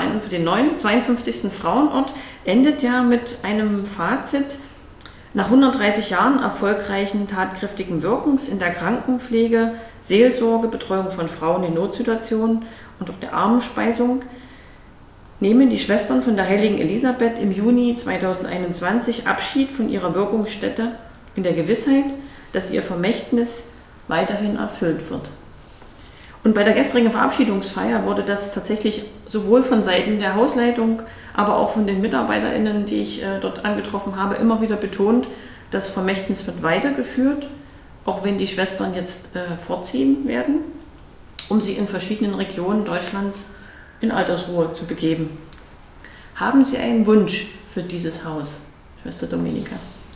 [SPEAKER 2] 52. Frauenort endet ja mit einem Fazit. Nach 130 Jahren erfolgreichen, tatkräftigen Wirkens in der Krankenpflege, Seelsorge, Betreuung von Frauen in Notsituationen und auch der Armenspeisung nehmen die Schwestern von der Heiligen Elisabeth im Juni 2021 Abschied von ihrer Wirkungsstätte in der Gewissheit, dass ihr Vermächtnis weiterhin erfüllt wird. Und bei der gestrigen Verabschiedungsfeier wurde das tatsächlich sowohl von Seiten der Hausleitung, aber auch von den MitarbeiterInnen, die ich dort angetroffen habe, immer wieder betont, das Vermächtnis wird weitergeführt, auch wenn die Schwestern jetzt fortziehen werden, um sie in verschiedenen Regionen Deutschlands in Altersruhe zu begeben. Haben Sie einen Wunsch für dieses Haus, Schwester Dominika?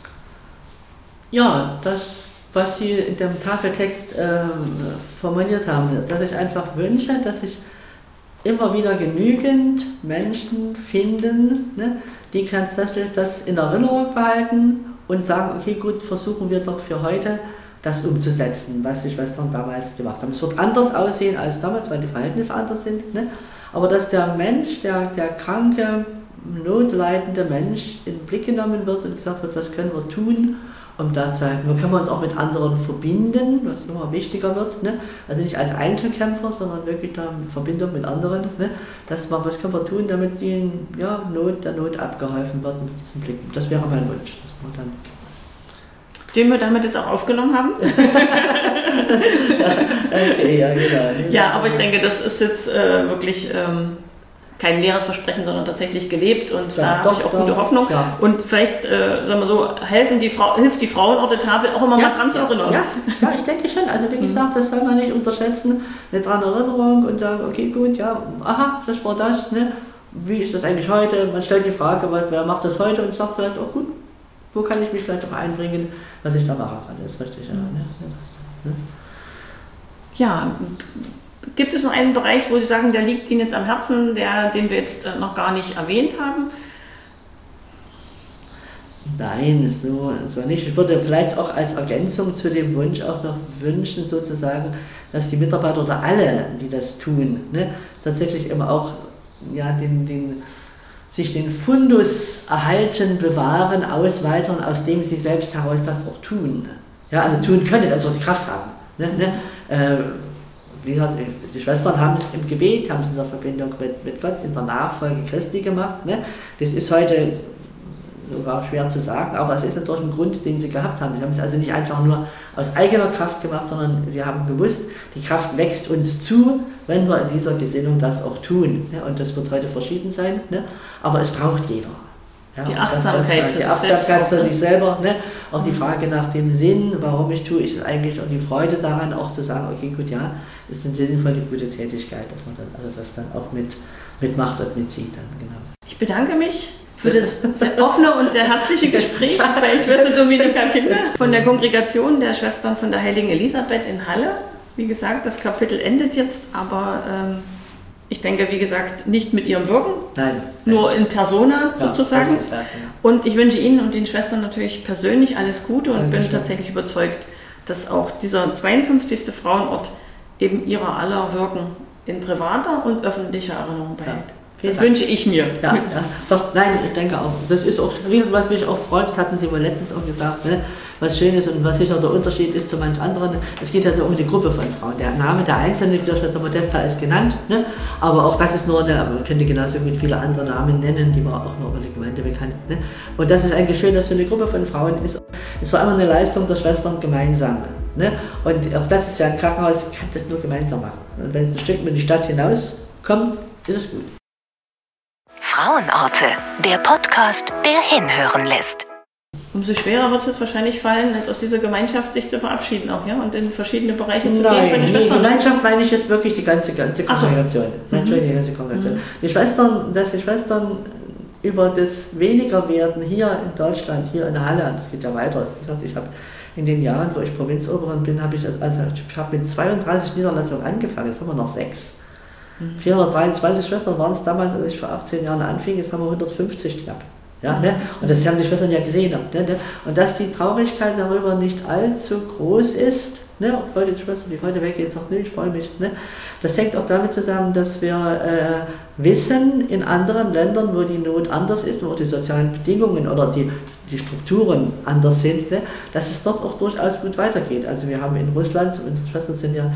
[SPEAKER 3] Ja, das, was Sie in dem Tafeltext formuliert haben, dass ich einfach wünsche, dass sich immer wieder genügend Menschen finden, ne, die tatsächlich das in Erinnerung behalten und sagen, okay, gut, versuchen wir doch für heute das umzusetzen, was die Schwestern damals gemacht haben. Es wird anders aussehen als damals, weil die Verhältnisse anders sind, ne? Aber dass der Mensch, der kranke, notleidende Mensch in den Blick genommen wird und gesagt wird, was können wir tun, um da zu helfen. Nur können wir uns auch mit anderen verbinden, was immer wichtiger wird. Ne? Also nicht als Einzelkämpfer, sondern wirklich da in Verbindung mit anderen. Ne? Was können wir tun, damit der Not abgeholfen wird mit diesem Blick. Das wäre mein Wunsch.
[SPEAKER 2] Den wir damit jetzt auch aufgenommen haben.
[SPEAKER 3] Okay, ja, genau.
[SPEAKER 2] Ja, aber ich denke, das ist jetzt wirklich kein leeres Versprechen, sondern tatsächlich gelebt und ja, da habe ich auch gute Hoffnung. Ja. Und vielleicht, sagen wir so, hilft die Frauenorte-Tafel auch immer mal dran zu erinnern.
[SPEAKER 3] Ja, ich denke schon. Also wie gesagt, das soll man nicht unterschätzen. Eine dran Erinnerung und sagen, okay, gut, ja, aha, das war das. Ne? Wie ist das eigentlich heute? Man stellt die Frage, wer macht das heute und sagt vielleicht, oh gut, wo kann ich mich vielleicht auch einbringen, was ich da machen kann. Das ist richtig.
[SPEAKER 2] Ja, gibt es noch einen Bereich, wo Sie sagen, der liegt Ihnen jetzt am Herzen, den wir jetzt noch gar nicht erwähnt haben?
[SPEAKER 3] Nein, so nicht. Ich würde vielleicht auch als Ergänzung zu dem Wunsch auch noch wünschen, sozusagen, dass die Mitarbeiter oder alle, die das tun, ne, tatsächlich immer auch sich den Fundus erhalten, bewahren, ausweitern, aus dem sie selbst heraus das auch tun. Ja, also tun können, also die Kraft haben. Wie gesagt, die Schwestern haben es im Gebet, haben es in der Verbindung mit Gott, in der Nachfolge Christi gemacht. Ne? Das ist heute sogar schwer zu sagen, aber es ist natürlich ein Grund, den sie gehabt haben. Sie haben es also nicht einfach nur aus eigener Kraft gemacht, sondern sie haben gewusst, die Kraft wächst uns zu, wenn wir in dieser Gesinnung das auch tun. Ne? Und das wird heute verschieden sein, ne? Aber es braucht jeder. Ja,
[SPEAKER 2] die Achtsamkeit
[SPEAKER 3] für sich selber, ne? Auch die Frage nach dem Sinn, warum tue ich es eigentlich und die Freude daran, auch zu sagen, okay, gut, ja, ist eine sinnvolle, gute Tätigkeit, dass man dann also das dann auch mitmacht und mitzieht dann, genau.
[SPEAKER 2] Ich bedanke mich für das sehr offene und sehr herzliche Gespräch bei Schwester Dominika Kinder von der Kongregation der Schwestern von der Heiligen Elisabeth in Halle. Wie gesagt, das Kapitel endet jetzt, aber ich denke, wie gesagt, nicht mit ihrem Wirken, nur in persona sozusagen. Ja. Und ich wünsche Ihnen und den Schwestern natürlich persönlich alles Gute und bin tatsächlich überzeugt, dass auch dieser 52. Frauenort eben ihrer aller Wirken in privater und öffentlicher Erinnerung behält. Das wünsche ich mir.
[SPEAKER 3] Ja. Doch, nein, ich denke auch. Das ist auch, was mich auch freut, hatten Sie mal letztens auch gesagt, ne? Was schön ist und was sicher der Unterschied ist zu manch anderen. Es geht also um die Gruppe von Frauen. Der Name der Einzelnen, wie der Schwester Modesta, ist genannt, ne? Aber auch das ist nur man könnte genauso gut viele andere Namen nennen, die man auch nur über die Gemeinde bekannt. Ne? Und das ist eigentlich schön, dass so eine Gruppe von Frauen ist. Es war immer eine Leistung der Schwestern gemeinsam. Ne? Und auch das ist ja ein Krankenhaus, kann das nur gemeinsam machen. Und wenn es ein Stück in die Stadt hinauskommt, ist es gut.
[SPEAKER 1] Frauenorte, der Podcast, der hinhören lässt.
[SPEAKER 2] Umso schwerer wird es jetzt wahrscheinlich fallen, als aus dieser Gemeinschaft sich zu verabschieden auch, ja? Und in verschiedene Bereiche zu gehen für die Schwestern.
[SPEAKER 3] Gemeinschaft meine ich jetzt wirklich die ganze Kongregation. Die ganze Kongregation. Die Schwestern über das Wenigerwerden hier in Deutschland, hier in Halle, das geht ja weiter. Wie gesagt, ich habe in den Jahren, wo ich Provinzoberin bin, ich habe mit 32 Niederlassungen angefangen, jetzt haben wir noch 6. 423 Schwestern waren es damals, als ich vor 18 Jahren anfing, jetzt haben wir 150 knapp. Ja, ne? Und das haben die Schwestern ja gesehen. Ne? Und dass die Traurigkeit darüber nicht allzu groß ist, ne? Obwohl die Schwester, die heute weggeht, sagt, nee, ich freue mich. Ne? Das hängt auch damit zusammen, dass wir wissen, in anderen Ländern, wo die Not anders ist, wo die sozialen Bedingungen oder die Strukturen anders sind, ne? Dass es dort auch durchaus gut weitergeht. Also wir haben in Russland, unsere Schwestern sind ja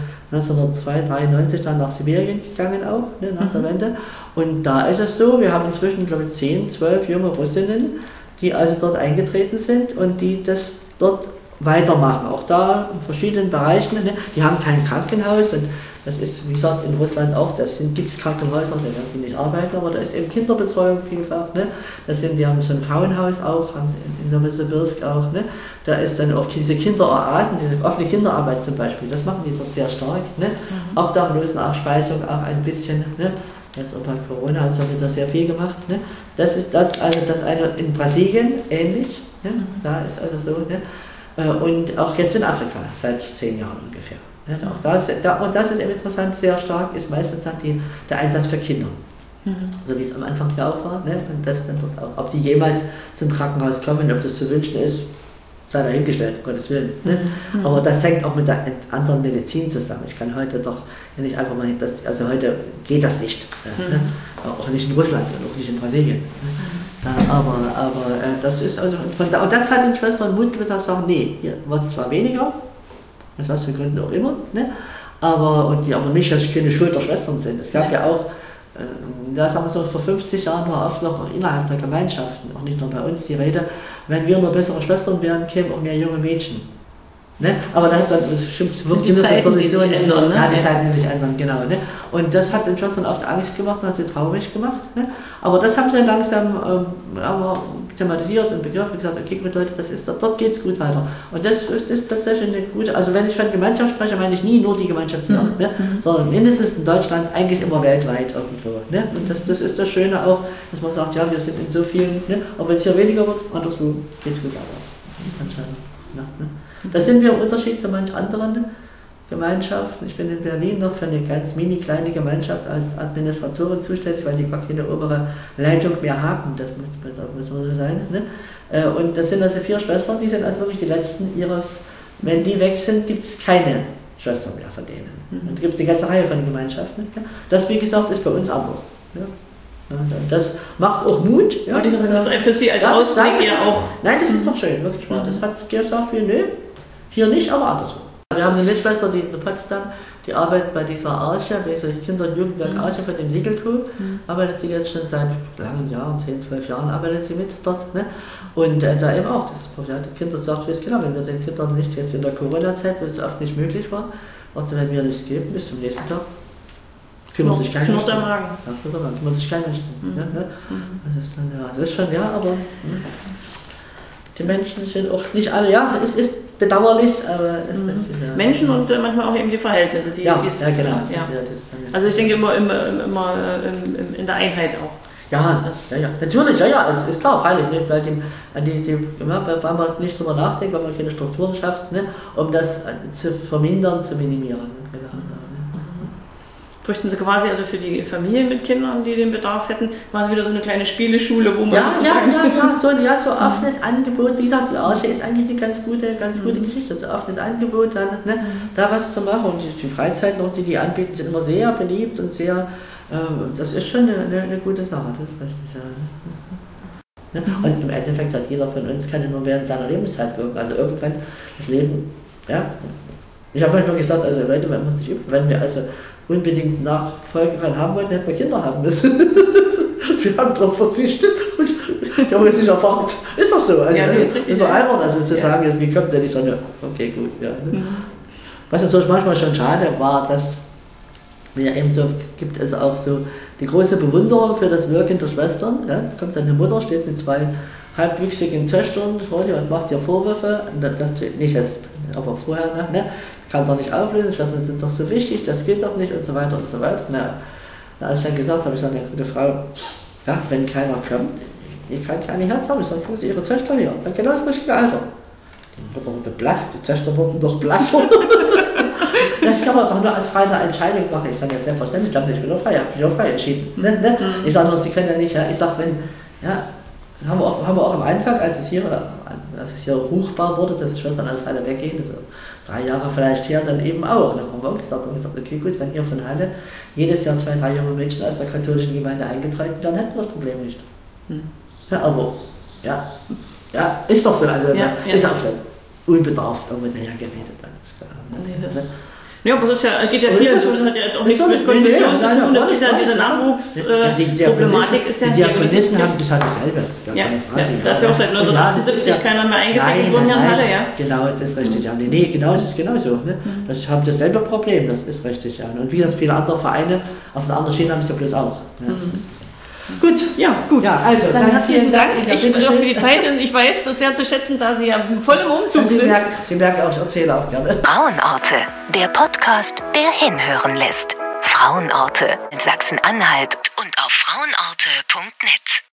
[SPEAKER 3] 1993 dann nach Sibirien gegangen auch, ne, nach der Wende. Und da ist es so, wir haben inzwischen, glaube ich, 10, 12 junge Russinnen, die also dort eingetreten sind und die das dort weitermachen. Auch da in verschiedenen Bereichen. Ne? Die haben kein Krankenhaus und das ist, wie gesagt, in Russland auch, gibt es Krankenhäuser, da werden die nicht arbeiten, aber da ist eben Kinderbetreuung vielfach. Ne? Die haben so ein Frauenhaus auch, haben in Novosibirsk auch. Ne? Da ist dann auch diese Kinderoasen, diese offene Kinderarbeit zum Beispiel, das machen die dort sehr stark. Ne? Obdachlosenauspeisung auch ein bisschen. Ne? Jetzt unter Corona hat es auch wieder sehr viel gemacht. Ne? Das ist das eine in Brasilien ähnlich. Ne? Da ist also so. Ne? Und auch jetzt in Afrika, seit 10 Jahren ungefähr. Auch und das ist eben interessant, sehr stark, ist meistens der Einsatz für Kinder. So wie es am Anfang ja auch war. Ne? Und das dann dort auch. Ob die jemals zum Krankenhaus kommen, ob das zu wünschen ist, sei dahingestellt, um Gottes Willen. Ne? Aber das hängt auch mit der anderen Medizin zusammen. Ich kann heute doch nicht einfach mal, also heute geht das nicht. Ne? Auch nicht in Russland und auch nicht in Brasilien. Ne? Aber das ist also, und das hat den Schwestern Mut gesagt, sagen, nee, hier wird es zwar weniger, aus was für Gründen auch immer, ne? aber nicht, dass keine Schuld der Schwestern sind. Es gab ja auch, da sagen wir so, vor 50 Jahren war oft noch innerhalb der Gemeinschaften, auch nicht nur bei uns, die Rede, wenn wir nur bessere Schwestern wären, kämen auch mehr junge Mädchen. Ne? Aber dann
[SPEAKER 2] die Zeiten, die sich ändern. Ne?
[SPEAKER 3] Ja, die Zeiten, die sich ändern, genau. Ne? Und das hat den Schwestern oft Angst gemacht und hat sie traurig gemacht. Ne? Aber das haben sie langsam thematisiert und begriffen und gesagt, okay, gut Leute, dort geht es gut weiter. Und das ist tatsächlich eine gute, also wenn ich von Gemeinschaft spreche, meine ich nie nur die Gemeinschaft hier, ne? Sondern mindestens in Deutschland, eigentlich immer weltweit irgendwo. Ne? Und das ist das Schöne auch, dass man sagt, ja, wir sind in so vielen, ne? Auch wenn es hier weniger wird, anderswo geht es gut weiter. Ne? Da sind wir im Unterschied zu manch anderen Gemeinschaften. Ich bin in Berlin noch für eine ganz mini-kleine Gemeinschaft als Administratorin zuständig, weil die gar keine obere Leitung mehr haben. Das muss so sein. Ne? Und das sind also 4 Schwestern, die sind also wirklich die letzten ihres, wenn die weg sind, gibt es keine Schwestern mehr von denen. Und da gibt es eine ganze Reihe von Gemeinschaften. Das, wie gesagt, ist bei uns anders. Ja? Das macht auch Mut. Ja.
[SPEAKER 2] Das ist für Sie als Ausblick ja auch.
[SPEAKER 3] Nein, das ist doch schön, wirklich wahr. Das hat gesagt viel, nö, hier nicht, aber anderswo. Wir haben eine Mitschwester, die in Potsdam, die arbeitet bei dieser Arche, bei dieser Kinder- und Jugendwerk Arche von dem Siegelco, arbeitet sie jetzt schon seit langen Jahren, 10, 12 Jahren arbeitet sie mit dort. Ne? Und da eben auch, die Kinder sagt, wisst genau, wenn wir den Kindern nicht jetzt in der Corona-Zeit, wo es oft nicht möglich war, also wenn wir nichts geben, bis zum nächsten Tag, kümmert sich kein Mensch.
[SPEAKER 2] Knurrt der Magen.
[SPEAKER 3] Ja, kümmert sich kein Mensch. Ne? Das ist schon, aber die Menschen sind auch nicht alle, es ist bedauerlich, aber es ist richtig. Ja.
[SPEAKER 2] Menschen und manchmal auch eben die Verhältnisse. Genau. Also ich denke immer in der Einheit auch.
[SPEAKER 3] Ja, natürlich, ist klar, freilich, nicht, weil man nicht drüber nachdenkt, weil man keine Strukturen schafft, ne, um das zu vermindern, zu minimieren. Genau.
[SPEAKER 2] Bräuchten Sie quasi also für die Familien mit Kindern, die den Bedarf hätten, quasi wieder so eine kleine Spieleschule, wo man
[SPEAKER 3] so offenes Angebot, wie gesagt, die Arche ist eigentlich eine ganz gute Geschichte, so offenes Angebot, dann, ne, da was zu machen und die Freizeiten, auch die anbieten, sind immer sehr beliebt und sehr, das ist schon eine gute Sache, das ist richtig, ja. Und im Endeffekt hat jeder von uns, kann nur während seiner Lebenszeit wirken, also irgendwann das Leben, ich habe manchmal gesagt, also Leute, man muss sich üben, wenn wir also unbedingt Nachfolgerin haben wollten, hätten wir Kinder haben müssen. Wir haben darauf verzichtet und die haben jetzt nicht erwartet. Ist doch so. Also, ist doch albern, also zu sagen, wie kommt denn nicht so eine. Okay, gut. Ja, ne? Was natürlich manchmal schon schade war, dass wir eben so, gibt es auch so die große Bewunderung für das Wirken der Schwestern. Ja? Kommt dann eine Mutter, steht mit 2 halbwüchsigen Töchtern vor dir und macht ihr Vorwürfe. Das nicht jetzt, aber vorher, ne? Kann doch nicht auflösen, Schwestern sind doch so wichtig, das geht doch nicht und so weiter und so weiter. Als ich dann gesagt habe, ich sage, eine gute Frau, wenn keiner kommt, ihr kann keine Herz haben, ich sage, gucken Sie Ihre Töchter hier, dann genau das richtige Alter. Die Mutter wurde blass, die Töchter wurden doch blasser. Das kann man doch nur als freie Entscheidung machen. Ich sage ja selbstverständlich, ich bin doch frei, ich habe mich auch frei entschieden. Ne? Ich sage nur, Sie können ja nicht, ich sage, haben wir auch am Anfang, als es hier ruchbar wurde, dass die Schwestern alles Halle weggehen, also 3 Jahre vielleicht her, dann eben auch. Und dann haben wir auch gesagt, okay gut, wenn ihr von Halle jedes Jahr 2, 3 junge Menschen aus der katholischen Gemeinde eingetragen werden, hätten wir das Problem nicht. Ja, aber, ist doch so, also ist auf den unbedarft irgendwo dahergeredet.
[SPEAKER 2] Ja, aber das geht ja vielen so, das hat ja jetzt auch nichts mit Konfession zu tun, das ist ja diese Nachwuchsproblematik ist ja
[SPEAKER 3] die Diakonissen haben das halt dasselbe.
[SPEAKER 2] Da ist ja auch seit 1978 keiner mehr eingesegnet worden hier in Halle, ja?
[SPEAKER 3] Genau, das ist richtig, ja. Nee, genau, es ist genauso. Ne? Das haben dasselbe Problem, das ist richtig, ja. Und wie gesagt, viele andere Vereine auf der anderen Schiene haben es ja bloß auch. Ja. Gut. Ja, gut. Ja, also,
[SPEAKER 2] dann herzlichen Dank. Ich auch für die Zeit, denn ich weiß das sehr zu schätzen, da Sie ja voll im Umzug sind.
[SPEAKER 3] Sie merken auch, ich erzähle auch gerne.
[SPEAKER 1] Frauenorte, der Podcast, der hinhören lässt. Frauenorte in Sachsen-Anhalt und auf frauenorte.net.